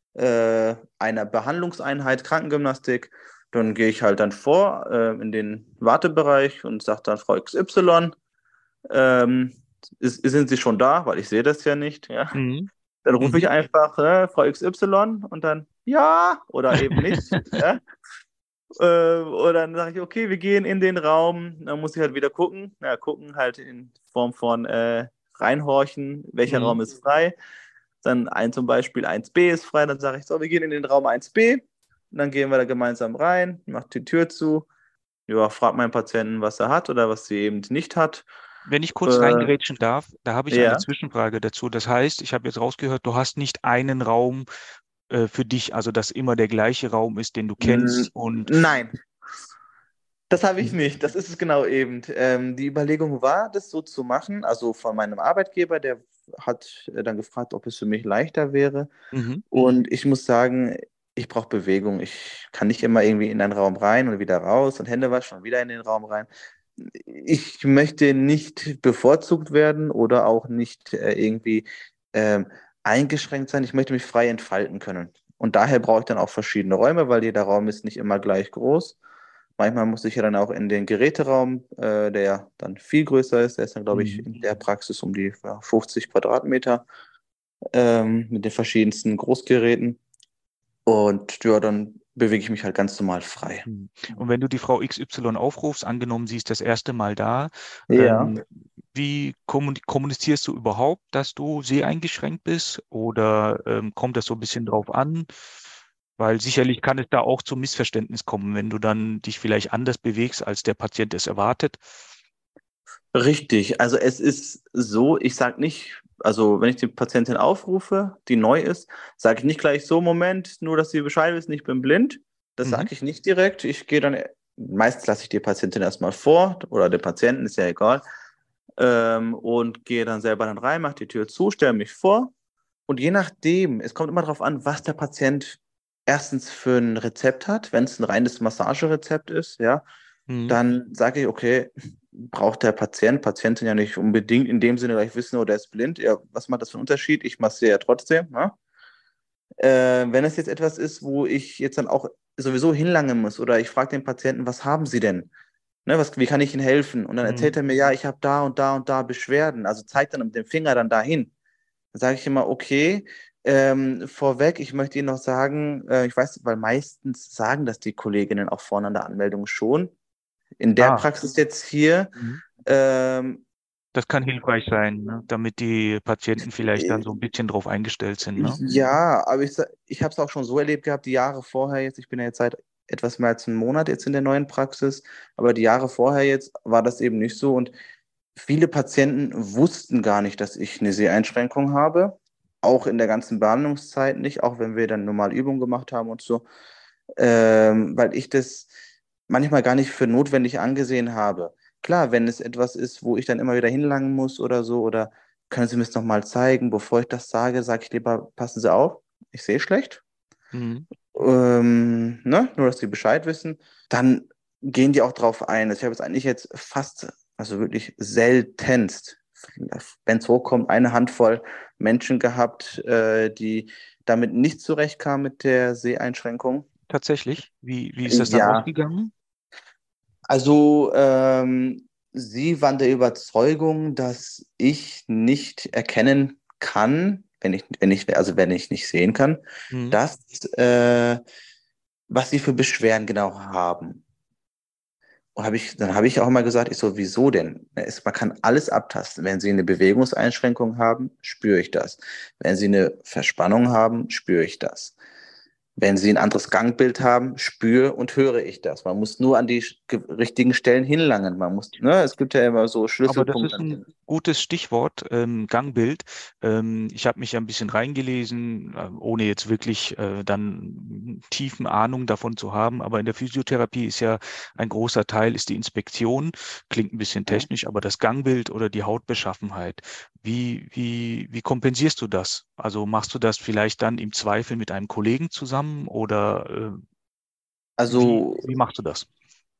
einer Behandlungseinheit Krankengymnastik. Dann gehe ich halt dann vor in den Wartebereich und sage dann Frau XY, ähm, sind Sie schon da? Weil ich sehe das ja nicht. Ja. Mhm. Dann rufe ich Mhm. einfach Frau XY und dann ja oder eben nicht. Ja. Und dann sage ich, okay, wir gehen in den Raum. Dann muss ich halt wieder gucken. Ja, gucken halt in Form von reinhorchen, welcher Mhm. Raum ist frei. Dann zum Beispiel 1b ist frei. Dann sage ich, so, wir gehen in den Raum 1b. Und dann gehen wir da gemeinsam rein, macht die Tür zu. Ja, fragt meinen Patienten, was er hat oder was sie eben nicht hat. Wenn ich kurz Äh, reingrätschen darf, da habe ich eine ja. Zwischenfrage dazu. Das heißt, ich habe jetzt rausgehört, du hast nicht einen Raum für dich, also dass immer der gleiche Raum ist, den du kennst und Nein, das habe ich mhm. nicht. Das ist es genau eben. Die Überlegung war, das so zu machen. Also von meinem Arbeitgeber, der hat dann gefragt, ob es für mich leichter wäre. Mhm. Und ich muss sagen, ich brauche Bewegung. Ich kann nicht immer irgendwie in einen Raum rein und wieder raus und Hände waschen und wieder in den Raum rein. Ich möchte nicht bevorzugt werden oder auch nicht irgendwie ähm, eingeschränkt sein. Ich möchte mich frei entfalten können. Und daher brauche ich dann auch verschiedene Räume, weil jeder Raum ist nicht immer gleich groß. Manchmal muss ich ja dann auch in den Geräteraum, der ja dann viel größer ist. Der ist dann, glaube ich, Mhm. in der Praxis um die 50 Quadratmeter mit den verschiedensten Großgeräten. Und ja, dann bewege ich mich halt ganz normal frei. Mhm. Und wenn du die Frau XY aufrufst, angenommen, sie ist das erste Mal da, Ja. wie kommunizierst du überhaupt, dass du seheingeschränkt bist? Oder kommt das so ein bisschen drauf an? Weil sicherlich kann es da auch zu Missverständnis kommen, wenn du dann dich vielleicht anders bewegst, als der Patient es erwartet. Richtig, also es ist so, ich sage nicht, also wenn ich die Patientin aufrufe, die neu ist, sage ich nicht gleich so, Moment, nur dass sie Bescheid wissen, ich bin blind. Das Mhm. sage ich nicht direkt. Ich gehe dann, meistens lasse ich die Patientin erstmal vor oder den Patienten, ist ja egal, und gehe dann selber dann rein, mache die Tür zu, stelle mich vor und je nachdem, es kommt immer darauf an, was der Patient erstens für ein Rezept hat, wenn es ein reines Massagerezept ist, ja, Mhm. dann sage ich, okay, braucht der Patientin ja nicht unbedingt in dem Sinne gleich wissen, oh, der ist blind. Ja, was macht das für einen Unterschied? Ich massiere ja trotzdem. Ne? Wenn es jetzt etwas ist, wo ich jetzt dann auch sowieso hinlangen muss oder ich frage den Patienten, was haben Sie denn? Ne, wie kann ich Ihnen helfen? Und dann erzählt Mhm. er mir, ja, ich habe da und da und da Beschwerden. Also zeigt dann mit dem Finger dann dahin. Dann sage ich immer, okay, vorweg, ich möchte Ihnen noch sagen, ich weiß, weil meistens sagen das die Kolleginnen auch vorne an der Anmeldung schon. In der Ah, Praxis jetzt hier, mhm. ähm, Das kann hilfreich sein, ne? Damit die Patienten vielleicht dann äh, so ein bisschen drauf eingestellt sind, ne? ja, aber ich habe es auch schon so erlebt gehabt, die Jahre vorher jetzt, ich bin ja jetzt seit etwas mehr als einem Monat jetzt in der neuen Praxis, aber die Jahre vorher jetzt war das eben nicht so und viele Patienten wussten gar nicht, dass ich eine Seheinschränkung habe, auch in der ganzen Behandlungszeit nicht, auch wenn wir dann normal Übungen gemacht haben und so, weil ich das manchmal gar nicht für notwendig angesehen habe. Klar, wenn es etwas ist, wo ich dann immer wieder hinlangen muss oder so, oder können Sie mir es nochmal zeigen, bevor ich das sage ich lieber, passen Sie auf, ich sehe schlecht. Mhm. Ne? Nur, dass Sie Bescheid wissen. Dann gehen die auch drauf ein. Also ich habe jetzt eigentlich jetzt fast, also wirklich seltenst, wenn es hochkommt, eine Handvoll Menschen gehabt, die damit nicht zurechtkamen mit der Seheinschränkung. Tatsächlich. Wie ist das dann Ja, ausgegangen? also sie waren der Überzeugung, dass ich nicht erkennen kann, wenn ich nicht sehen kann, Mhm. dass was sie für Beschwerden genau haben. Und dann habe ich auch mal gesagt, ich so, wieso denn? Man kann alles abtasten. Wenn Sie eine Bewegungseinschränkung haben, spüre ich das. Wenn Sie eine Verspannung haben, spüre ich das. Wenn Sie ein anderes Gangbild haben, spüre und höre ich das. Man muss nur an die richtigen Stellen hinlangen. Es gibt ja immer so Aber das Schlüsselpunkte. ist ein gutes Stichwort, Gangbild. Ich habe mich ja ein bisschen reingelesen, ohne jetzt wirklich dann tiefen Ahnung davon zu haben. Aber in der Physiotherapie ist ja ein großer Teil ist die Inspektion. Klingt ein bisschen Ja. technisch, aber das Gangbild oder die Hautbeschaffenheit. Wie kompensierst du das? Also machst du das vielleicht dann im Zweifel mit einem Kollegen zusammen oder Also wie machst du das?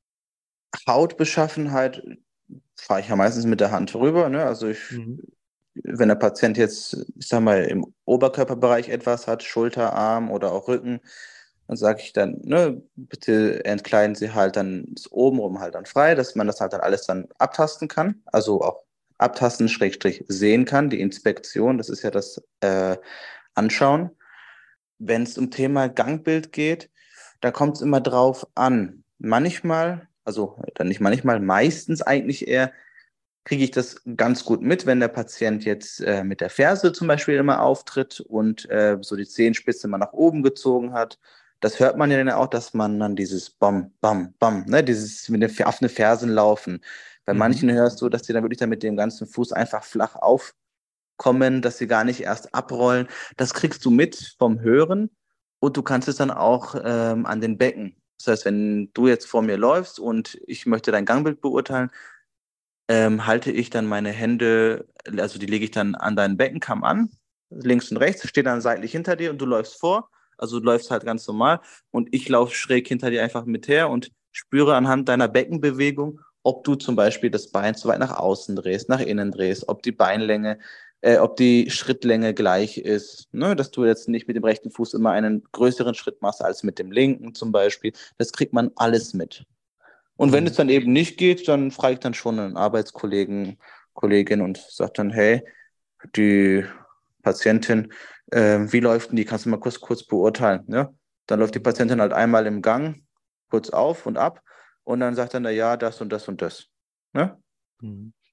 Hautbeschaffenheit fahre ich ja meistens mit der Hand rüber. Ne? Mhm. Wenn der Patient jetzt, ich sag mal, im Oberkörperbereich etwas hat, Schulter, Arm oder auch Rücken, dann sage ich dann, ne, bitte entkleiden Sie halt dann das obenrum halt dann frei, dass man das halt dann alles dann abtasten kann. Also auch abtasten, Schrägstrich sehen kann. Die Inspektion, das ist ja das Anschauen. Wenn es um Thema Gangbild geht, da kommt es immer drauf an. Manchmal, also dann nicht manchmal, meistens eigentlich eher, kriege ich das ganz gut mit, wenn der Patient jetzt mit der Ferse zum Beispiel immer auftritt und so die Zehenspitze mal nach oben gezogen hat. Das hört man ja dann auch, dass man dann dieses Bam, Bam, Bam, ne, dieses mit den offenen Fersen laufen. Bei Mhm. manchen hörst du, dass die dann wirklich dann mit dem ganzen Fuß einfach flach aufkommen, dass sie gar nicht erst abrollen. Das kriegst du mit vom Hören und du kannst es dann auch an den Becken. Das heißt, wenn du jetzt vor mir läufst und ich möchte dein Gangbild beurteilen, halte ich dann meine Hände, also die lege ich dann an deinen Beckenkamm an, links und rechts, stehe dann seitlich hinter dir und du läufst vor, also du läufst halt ganz normal und ich laufe schräg hinter dir einfach mit her und spüre anhand deiner Beckenbewegung, ob du zum Beispiel das Bein zu weit nach außen drehst, nach innen drehst, ob die Beinlänge, ob die Schrittlänge gleich ist, ne? Dass du jetzt nicht mit dem rechten Fuß immer einen größeren Schritt machst als mit dem linken zum Beispiel. Das kriegt man alles mit. Und wenn es Mhm. dann eben nicht geht, dann frage ich dann schon einen Arbeitskollegen, Kollegin und sage dann, hey, die Patientin, wie läuft denn die? Kannst du mal kurz beurteilen? Ne? Dann läuft die Mhm. Patientin halt einmal im Gang kurz auf und ab und dann sagt dann, na ja, das und das und das. Ne? Mhm.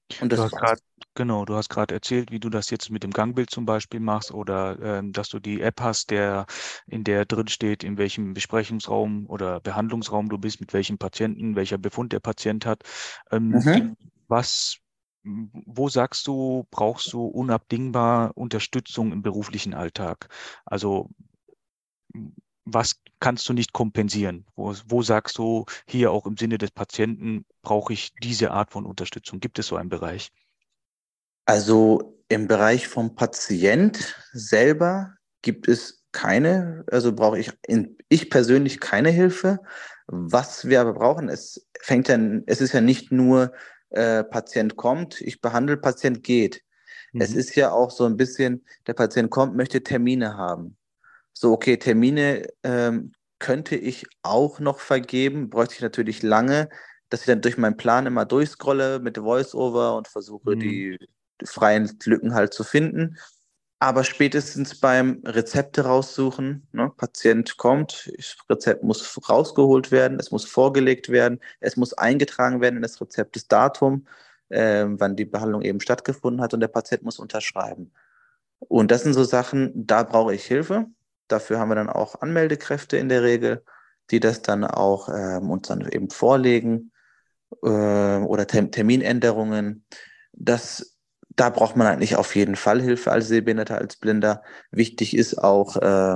Und Du das hast war's. gerade, genau, du hast gerade erzählt, wie du das jetzt mit dem Gangbild zum Beispiel machst oder dass du die App hast, in der drin steht, in welchem Besprechungsraum oder Behandlungsraum du bist, mit welchem Patienten, welcher Befund der Patient hat. Ähm, Mhm. was, wo sagst du, brauchst du unabdingbar Unterstützung im beruflichen Alltag? Also was kannst du nicht kompensieren? Wo sagst du, hier auch im Sinne des Patienten brauche ich diese Art von Unterstützung? Gibt es so einen Bereich? Also im Bereich vom Patient selber gibt es keine, also brauche ich persönlich keine Hilfe. Was wir aber brauchen, es ist ja nicht nur Patient kommt, ich behandle, Patient geht. Es Mhm. ist ja auch so ein bisschen, der Patient kommt, möchte Termine haben. So, okay, Termine könnte ich auch noch vergeben, bräuchte ich natürlich lange, dass ich dann durch meinen Plan immer durchscrolle mit Voice-Over und versuche, Mhm. die freien Lücken halt zu finden. Aber spätestens beim Rezepte raussuchen, ne, Patient kommt, Rezept muss rausgeholt werden, es muss vorgelegt werden, es muss eingetragen werden in das Rezept, das Datum, wann die Behandlung eben stattgefunden hat und der Patient muss unterschreiben. Und das sind so Sachen, da brauche ich Hilfe. Dafür haben wir dann auch Anmeldekräfte in der Regel, die das dann auch uns dann eben vorlegen oder Terminänderungen. Das, da braucht man eigentlich auf jeden Fall Hilfe als Sehbehinderter, als Blinder. Wichtig ist auch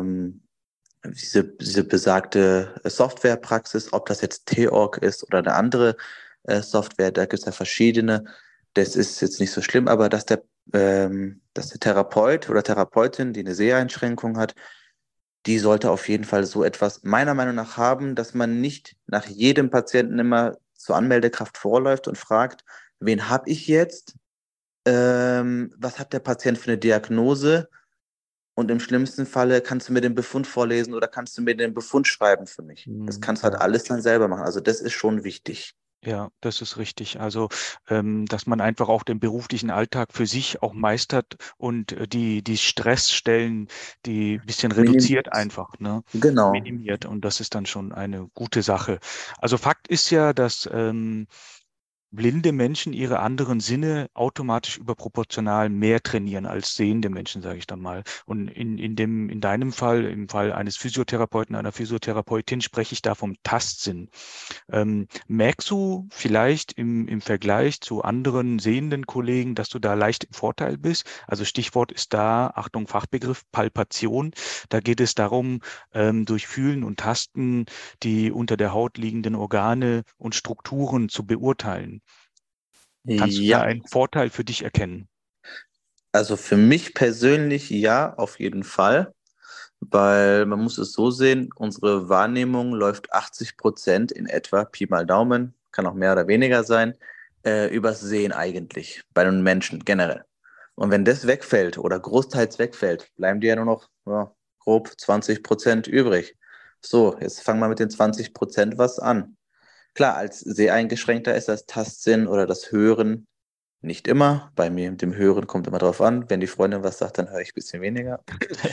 diese besagte Softwarepraxis, ob das jetzt T-Org ist oder eine andere Software, da gibt es ja verschiedene. Das ist jetzt nicht so schlimm, aber dass der Therapeut oder Therapeutin, die eine Seheinschränkung hat, die sollte auf jeden Fall so etwas meiner Meinung nach haben, dass man nicht nach jedem Patienten immer zur Anmeldekraft vorläuft und fragt, wen habe ich jetzt? Was hat der Patient für eine Diagnose? Und im schlimmsten Falle kannst du mir den Befund vorlesen oder kannst du mir den Befund schreiben für mich. Das Mhm. kannst du halt Ja. alles dann selber machen. Also das ist schon wichtig. Ja, das ist richtig. Also, dass man einfach auch den beruflichen Alltag für sich auch meistert und die Stressstellen, die ein bisschen reduziert Minimiert. einfach, ne, Genau. minimiert. Und das ist dann schon eine gute Sache. Also Fakt ist ja, dass blinde Menschen ihre anderen Sinne automatisch überproportional mehr trainieren als sehende Menschen, sage ich dann mal. Und in deinem Fall, im Fall eines Physiotherapeuten, einer Physiotherapeutin, spreche ich da vom Tastsinn. Merkst du vielleicht im Vergleich zu anderen sehenden Kollegen, dass du da leicht im Vorteil bist? Also Stichwort ist da, Achtung, Fachbegriff, Palpation. Da geht es darum, durch Fühlen und Tasten die unter der Haut liegenden Organe und Strukturen zu beurteilen. Kannst du da Ja, einen Vorteil für dich erkennen? also für mich persönlich ja, auf jeden Fall. Weil man muss es so sehen, unsere Wahrnehmung läuft 80% in etwa, Pi mal Daumen, kann auch mehr oder weniger sein, übers Sehen eigentlich, bei den Menschen generell. Und wenn das wegfällt oder großteils wegfällt, bleiben dir ja nur noch ja, grob 20% übrig. So, jetzt fangen wir mit den 20% was an. Klar, als Seheingeschränkter ist das Tastsinn oder das Hören nicht immer. Bei mir mit dem Hören kommt immer drauf an. Wenn die Freundin was sagt, dann höre ich ein bisschen weniger.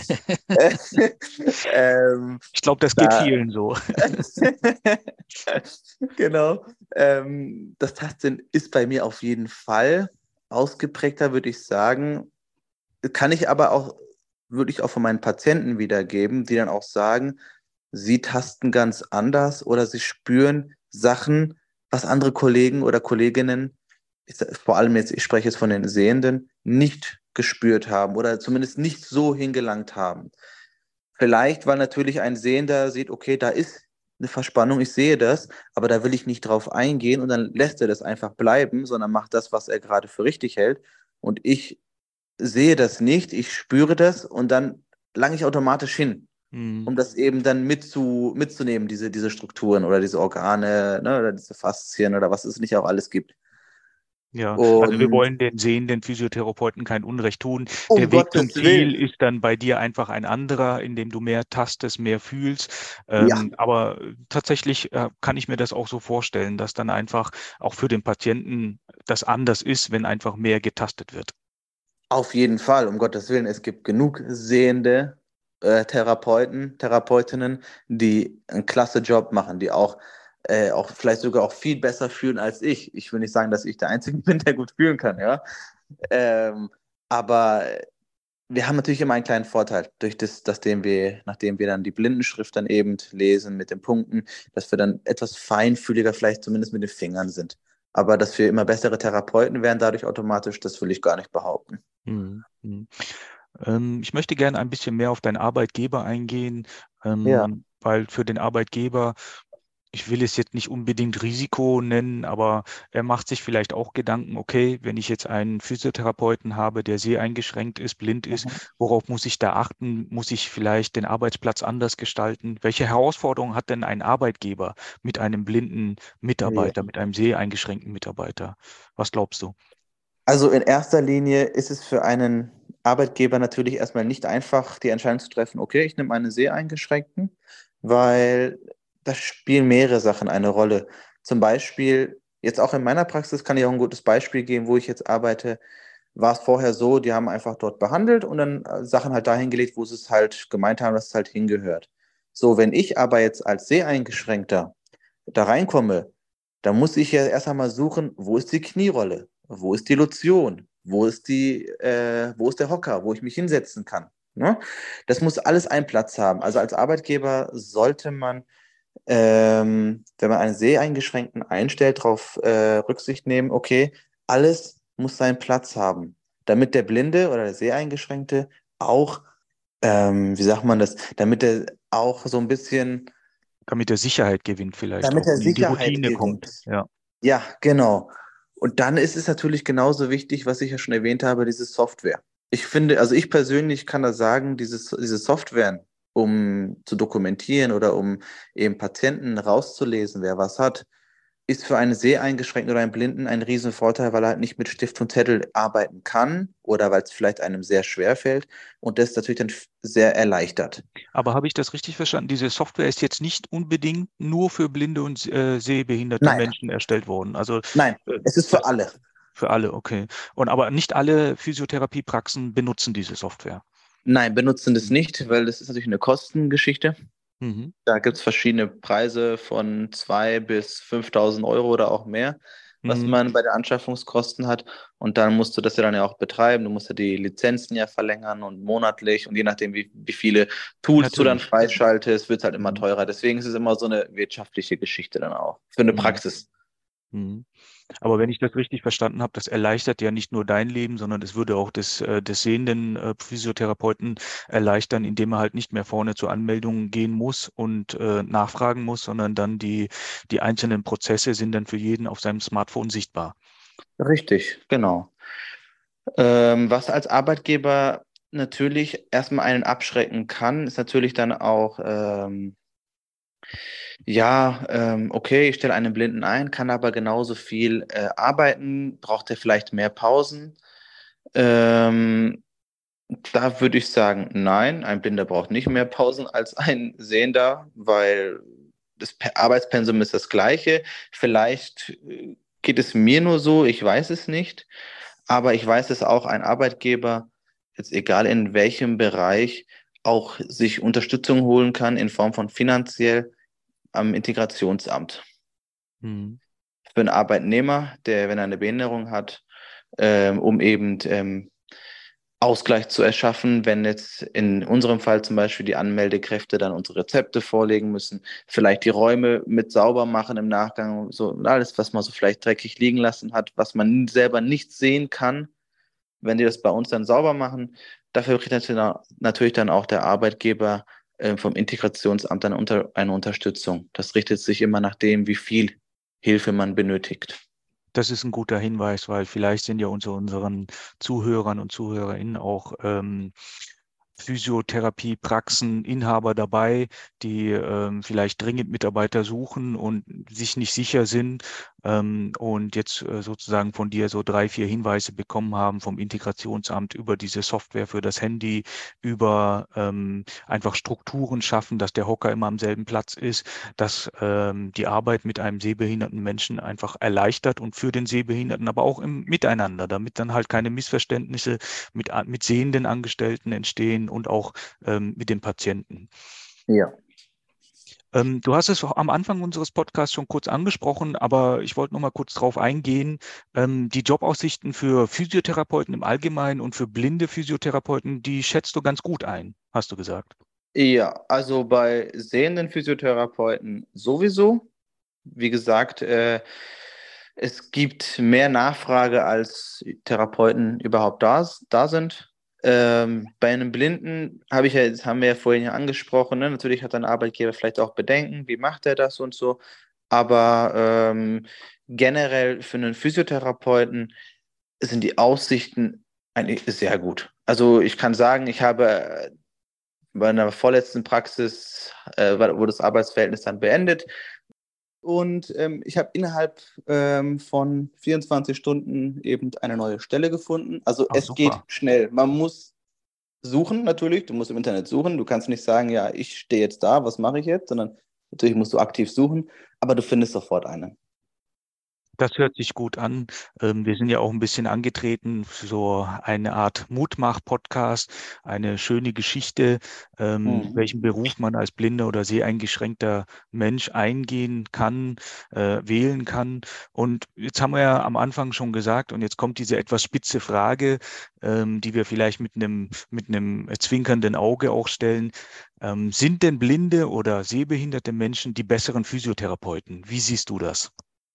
ähm, Ich glaube, das geht da, vielen so. genau. Das Tastsinn ist bei mir auf jeden Fall ausgeprägter, würde ich sagen. Kann ich aber auch wirklich auch von meinen Patienten wiedergeben, die dann auch sagen, sie tasten ganz anders oder sie spüren Sachen, was andere Kollegen oder Kolleginnen, vor allem jetzt, ich spreche jetzt von den Sehenden, nicht gespürt haben oder zumindest nicht so hingelangt haben. Vielleicht, weil natürlich ein Sehender sieht, okay, da ist eine Verspannung, ich sehe das, aber da will ich nicht drauf eingehen und dann lässt er das einfach bleiben, sondern macht das, was er gerade für richtig hält. Und ich sehe das nicht, ich spüre das und dann lange ich automatisch hin, Hm. um das eben dann mitzunehmen, diese Strukturen oder diese Organe, ne, oder diese Faszien oder was es nicht auch alles gibt. Ja, also wir Und wollen den sehenden Physiotherapeuten kein Unrecht tun. um Der Weg zum Gottes Ziel Willen. ist dann bei dir einfach ein anderer, in dem du mehr tastest, mehr fühlst. Ja, Aber tatsächlich kann ich mir das auch so vorstellen, dass dann einfach auch für den Patienten das anders ist, wenn einfach mehr getastet wird. auf jeden Fall, um Gottes Willen. Es gibt genug sehende Therapeuten, Therapeutinnen, die einen klasse Job machen, die auch auch vielleicht sogar auch viel besser fühlen als ich. Ich will nicht sagen, dass ich der Einzige bin, der gut fühlen kann, ja. Aber wir haben natürlich immer einen kleinen Vorteil durch das, nachdem wir dann die Blindenschrift dann eben lesen mit den Punkten, dass wir dann etwas feinfühliger vielleicht zumindest mit den Fingern sind. Aber dass wir immer bessere Therapeuten werden dadurch automatisch, das will ich gar nicht behaupten. Mhm. Mhm. Ich möchte gerne ein bisschen mehr auf deinen Arbeitgeber eingehen, Ja. weil für den Arbeitgeber, ich will es jetzt nicht unbedingt Risiko nennen, aber er macht sich vielleicht auch Gedanken, okay, wenn ich jetzt einen Physiotherapeuten habe, der seheingeschränkt ist, blind ist, Mhm. worauf muss ich da achten? Muss ich vielleicht den Arbeitsplatz anders gestalten? Welche Herausforderungen hat denn ein Arbeitgeber mit einem blinden Ja. Mitarbeiter, mit einem seheingeschränkten Mitarbeiter? Was glaubst du? Also in erster Linie ist es für einen Arbeitgeber natürlich erstmal nicht einfach, die Entscheidung zu treffen, okay, ich nehme einen Seheingeschränkten, weil da spielen mehrere Sachen eine Rolle. Zum Beispiel, jetzt auch in meiner Praxis kann ich auch ein gutes Beispiel geben, wo ich jetzt arbeite, war es vorher so, die haben einfach dort behandelt und dann Sachen halt dahin gelegt, wo sie es halt gemeint haben, dass es halt hingehört. So, wenn ich aber jetzt als Seheingeschränkter da reinkomme, da muss ich ja erst einmal suchen, wo ist die Knierolle, wo ist die Lotion, wo ist der Hocker, wo ich mich hinsetzen kann. Ne? Das muss alles einen Platz haben. Also als Arbeitgeber sollte man, wenn man einen Seheingeschränkten einstellt, darauf Rücksicht nehmen, okay, alles muss seinen Platz haben, damit der Blinde oder der Seheingeschränkte auch, wie sagt man das, damit er auch so ein bisschen, Damit er Sicherheit gewinnt vielleicht damit auch er und in die Sicherheit Routine kommt. gewinnt. Ja. Ja, genau. Und dann ist es natürlich genauso wichtig, was ich ja schon erwähnt habe, diese Software. Ich finde, also ich persönlich kann da sagen, diese Software, um zu dokumentieren oder um eben Patienten rauszulesen, wer was hat, ist für einen Seheingeschränkten oder einen Blinden ein Riesenvorteil, weil er halt nicht mit Stift und Zettel arbeiten kann oder weil es vielleicht einem sehr schwer fällt und das natürlich dann sehr erleichtert. Aber habe ich das richtig verstanden? Diese Software ist jetzt nicht unbedingt nur für blinde und sehbehinderte Nein, Menschen erstellt worden. Also nein, äh, es ist für das alle. für alle, okay. Und aber nicht alle Physiotherapiepraxen benutzen diese Software. Nein, benutzen das Mhm. nicht, weil das ist natürlich eine Kostengeschichte. Mhm. Da gibt es verschiedene Preise von 2.000 bis 5.000 Euro oder auch mehr, was Mhm. man bei der Anschaffungskosten hat. Und dann musst du das ja dann ja auch betreiben. Du musst ja die Lizenzen ja verlängern und monatlich. Und je nachdem, wie viele Tools du dann Natürlich. freischaltest, wird es halt immer Mhm. teurer. Deswegen ist es immer so eine wirtschaftliche Geschichte dann auch. Für eine Mhm. Praxis. Mhm. Aber wenn ich das richtig verstanden habe, das erleichtert ja nicht nur dein Leben, sondern es würde auch des sehenden Physiotherapeuten erleichtern, indem er halt nicht mehr vorne zur Anmeldung gehen muss und nachfragen muss, sondern dann die einzelnen Prozesse sind dann für jeden auf seinem Smartphone sichtbar. Richtig, genau. Was als Arbeitgeber natürlich erstmal einen abschrecken kann, ist natürlich dann auch, ja, okay, ich stelle einen Blinden ein, kann aber genauso viel arbeiten, braucht er vielleicht mehr Pausen. Ähm, Da würde ich sagen, nein, ein Blinder braucht nicht mehr Pausen als ein Sehender, weil das Arbeitspensum ist das gleiche. Vielleicht geht es mir nur so, ich weiß es nicht, aber ich weiß, dass auch ein Arbeitgeber, jetzt egal in welchem Bereich, auch sich Unterstützung holen kann in Form von finanziell am Integrationsamt. Mhm. Für einen Arbeitnehmer, der, wenn er eine Behinderung hat, um eben Ausgleich zu erschaffen, wenn jetzt in unserem Fall zum Beispiel die Anmeldekräfte dann unsere Rezepte vorlegen müssen, vielleicht die Räume mit sauber machen im Nachgang, so alles, was man so vielleicht dreckig liegen lassen hat, was man selber nicht sehen kann, wenn die das bei uns dann sauber machen. Dafür kriegt natürlich dann auch der Arbeitgeber vom Integrationsamt dann eine Unterstützung. Das richtet sich immer nach dem, wie viel Hilfe man benötigt. Das ist ein guter Hinweis, weil vielleicht sind ja unter unseren Zuhörern und Zuhörerinnen auch Physiotherapiepraxen, Inhaber dabei, die vielleicht dringend Mitarbeiter suchen und sich nicht sicher sind und jetzt sozusagen von dir so 3, 4 Hinweise bekommen haben vom Integrationsamt über diese Software für das Handy, über einfach Strukturen schaffen, dass der Hocker immer am selben Platz ist, dass die Arbeit mit einem sehbehinderten Menschen einfach erleichtert und für den Sehbehinderten, aber auch im Miteinander, damit dann halt keine Missverständnisse mit sehenden Angestellten entstehen und auch mit den Patienten. Ja. Du hast es am Anfang unseres Podcasts schon kurz angesprochen, aber ich wollte noch mal kurz drauf eingehen. Die Jobaussichten für Physiotherapeuten im Allgemeinen und für blinde Physiotherapeuten, die schätzt du ganz gut ein, hast du gesagt. Ja, also bei sehenden Physiotherapeuten sowieso. Wie gesagt, es gibt mehr Nachfrage, als Therapeuten überhaupt da sind. Bei einem Blinden haben wir ja vorhin ja angesprochen, ne? Natürlich hat ein Arbeitgeber vielleicht auch Bedenken, wie macht er das und so. Aber generell für einen Physiotherapeuten sind die Aussichten eigentlich sehr gut. Also ich kann sagen, ich habe bei einer vorletzten Praxis wurde das Arbeitsverhältnis dann beendet. Und ich habe innerhalb von 24 Stunden eben eine neue Stelle gefunden. Also Ah, es geht super. schnell. Man muss suchen natürlich. Du musst im Internet suchen. Du kannst nicht sagen, ja, ich stehe jetzt da, was mache ich jetzt? Sondern natürlich musst du aktiv suchen, aber du findest sofort eine. Das hört sich gut an. Wir sind ja auch ein bisschen angetreten für so eine Art Mutmach-Podcast, eine schöne Geschichte, Mhm. welchen Beruf man als blinder oder seheingeschränkter Mensch eingehen kann, wählen kann. Und jetzt haben wir ja am Anfang schon gesagt, und jetzt kommt diese etwas spitze Frage, die wir vielleicht mit einem zwinkernden Auge auch stellen. Sind denn blinde oder sehbehinderte Menschen die besseren Physiotherapeuten? Wie siehst du das?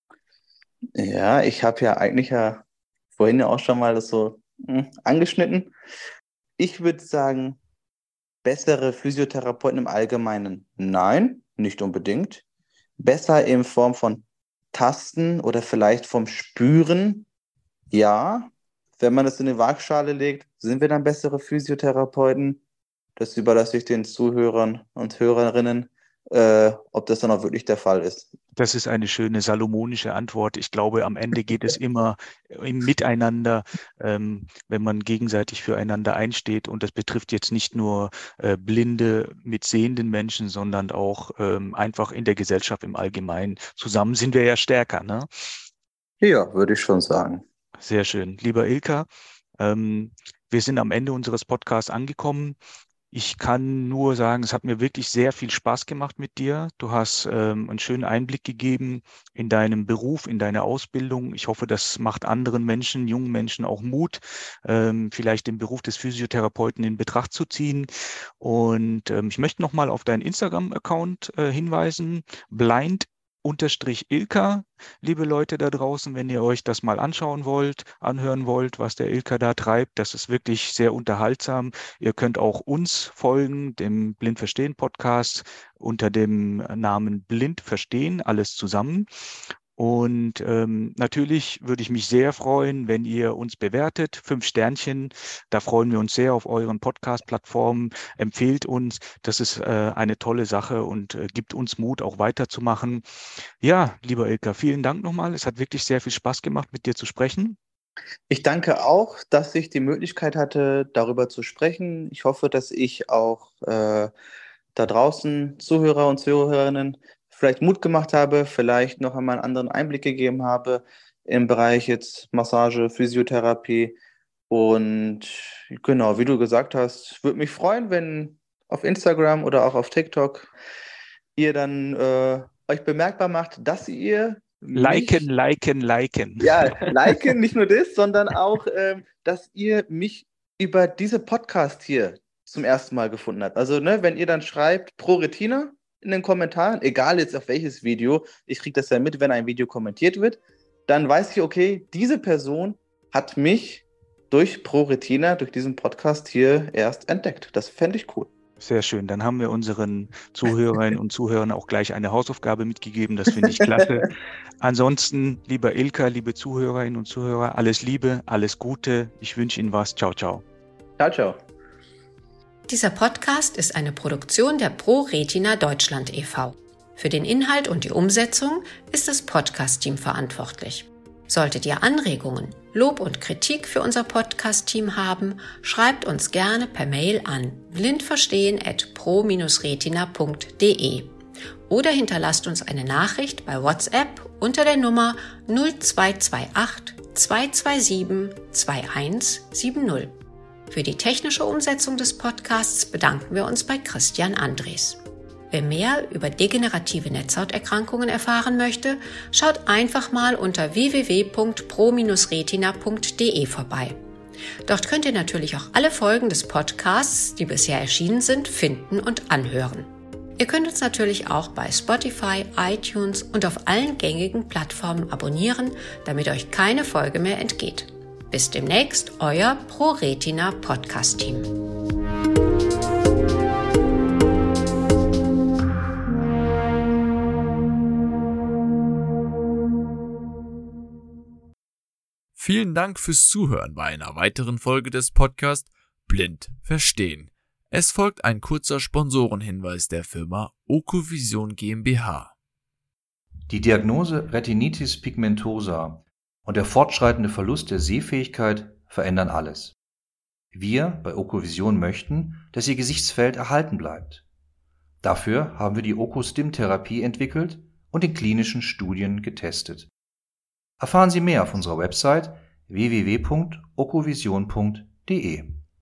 Ja, ich habe ja eigentlich ja vorhin ja auch schon mal das so angeschnitten. Ich würde sagen, bessere Physiotherapeuten im Allgemeinen? Nein, nicht unbedingt. Besser in Form von Tasten oder vielleicht vom Spüren? Ja. Wenn man das in die Waagschale legt, sind wir dann bessere Physiotherapeuten? Das überlasse ich den Zuhörern und Hörerinnen, ob das dann auch wirklich der Fall ist. Das ist eine schöne salomonische Antwort. Ich glaube, am Ende geht es immer im Miteinander, wenn man gegenseitig füreinander einsteht. Und das betrifft jetzt nicht nur Blinde mit sehenden Menschen, sondern auch einfach in der Gesellschaft im Allgemeinen. Zusammen sind wir ja stärker, ne? Ja, würde ich schon sagen. Sehr schön. Lieber Ilka, ähm, wir sind am Ende unseres Podcasts angekommen. Ich kann nur sagen, es hat mir wirklich sehr viel Spaß gemacht mit dir. Du hast einen schönen Einblick gegeben in deinen Beruf, in deine Ausbildung. Ich hoffe, das macht anderen Menschen, jungen Menschen auch Mut, vielleicht den Beruf des Physiotherapeuten in Betracht zu ziehen. Und ich möchte nochmal auf deinen Instagram-Account hinweisen, blind-Ilka, liebe Leute da draußen, wenn ihr euch das mal anschauen wollt, anhören wollt, was der Ilka da treibt, das ist wirklich sehr unterhaltsam. Ihr könnt auch uns folgen, dem Blind Verstehen Podcast unter dem Namen Blind Verstehen, alles zusammen. Und natürlich würde ich mich sehr freuen, wenn ihr uns bewertet. 5 Sternchen, da freuen wir uns sehr auf euren Podcast-Plattformen. Empfehlt uns, das ist eine tolle Sache und gibt uns Mut, auch weiterzumachen. Ja, lieber Ilka, vielen Dank nochmal. Es hat wirklich sehr viel Spaß gemacht, mit dir zu sprechen. Ich danke auch, dass ich die Möglichkeit hatte, darüber zu sprechen. Ich hoffe, dass ich auch da draußen Zuhörer und Zuhörerinnen vielleicht Mut gemacht habe, vielleicht noch einmal einen anderen Einblick gegeben habe im Bereich jetzt Massage, Physiotherapie. Und genau, wie du gesagt hast, würde mich freuen, wenn auf Instagram oder auch auf TikTok ihr dann euch bemerkbar macht, dass ihr Liken, mich liken, liken. ja, liken, nicht nur das, sondern auch, dass ihr mich über diese Podcast hier zum ersten Mal gefunden habt. Also, ne, wenn ihr dann schreibt Pro Retina in den Kommentaren, egal jetzt auf welches Video, ich kriege das ja mit, wenn ein Video kommentiert wird, dann weiß ich, okay, diese Person hat mich durch Pro Retina, durch diesen Podcast hier erst entdeckt. Das fände ich cool. Sehr schön. Dann haben wir unseren Zuhörerinnen und Zuhörern auch gleich eine Hausaufgabe mitgegeben. Das finde ich klasse. Ansonsten, lieber Ilka, liebe Zuhörerinnen und Zuhörer, alles Liebe, alles Gute. Ich wünsche Ihnen was. Ciao, ciao. Ciao, ciao. Dieser Podcast ist eine Produktion der Pro Retina Deutschland e.V. Für den Inhalt und die Umsetzung ist das Podcast-Team verantwortlich. Solltet ihr Anregungen, Lob und Kritik für unser Podcast-Team haben, schreibt uns gerne per Mail an blindverstehen@pro-retina.de oder hinterlasst uns eine Nachricht bei WhatsApp unter der Nummer 0228 227 2170. Für die technische Umsetzung des Podcasts bedanken wir uns bei Christian Andres. Wer mehr über degenerative Netzhauterkrankungen erfahren möchte, schaut einfach mal unter www.pro-retina.de vorbei. Dort könnt ihr natürlich auch alle Folgen des Podcasts, die bisher erschienen sind, finden und anhören. Ihr könnt uns natürlich auch bei Spotify, iTunes und auf allen gängigen Plattformen abonnieren, damit euch keine Folge mehr entgeht. Bis demnächst, euer ProRetina Podcast-Team. Vielen Dank fürs Zuhören bei einer weiteren Folge des Podcasts Blind Verstehen. Es folgt ein kurzer Sponsorenhinweis der Firma Okovision GmbH. Die Diagnose Retinitis pigmentosa und der fortschreitende Verlust der Sehfähigkeit verändern alles. Wir bei Okovision möchten, dass Ihr Gesichtsfeld erhalten bleibt. Dafür haben wir die Okostim-Therapie entwickelt und in klinischen Studien getestet. Erfahren Sie mehr auf unserer Website www.okovision.de.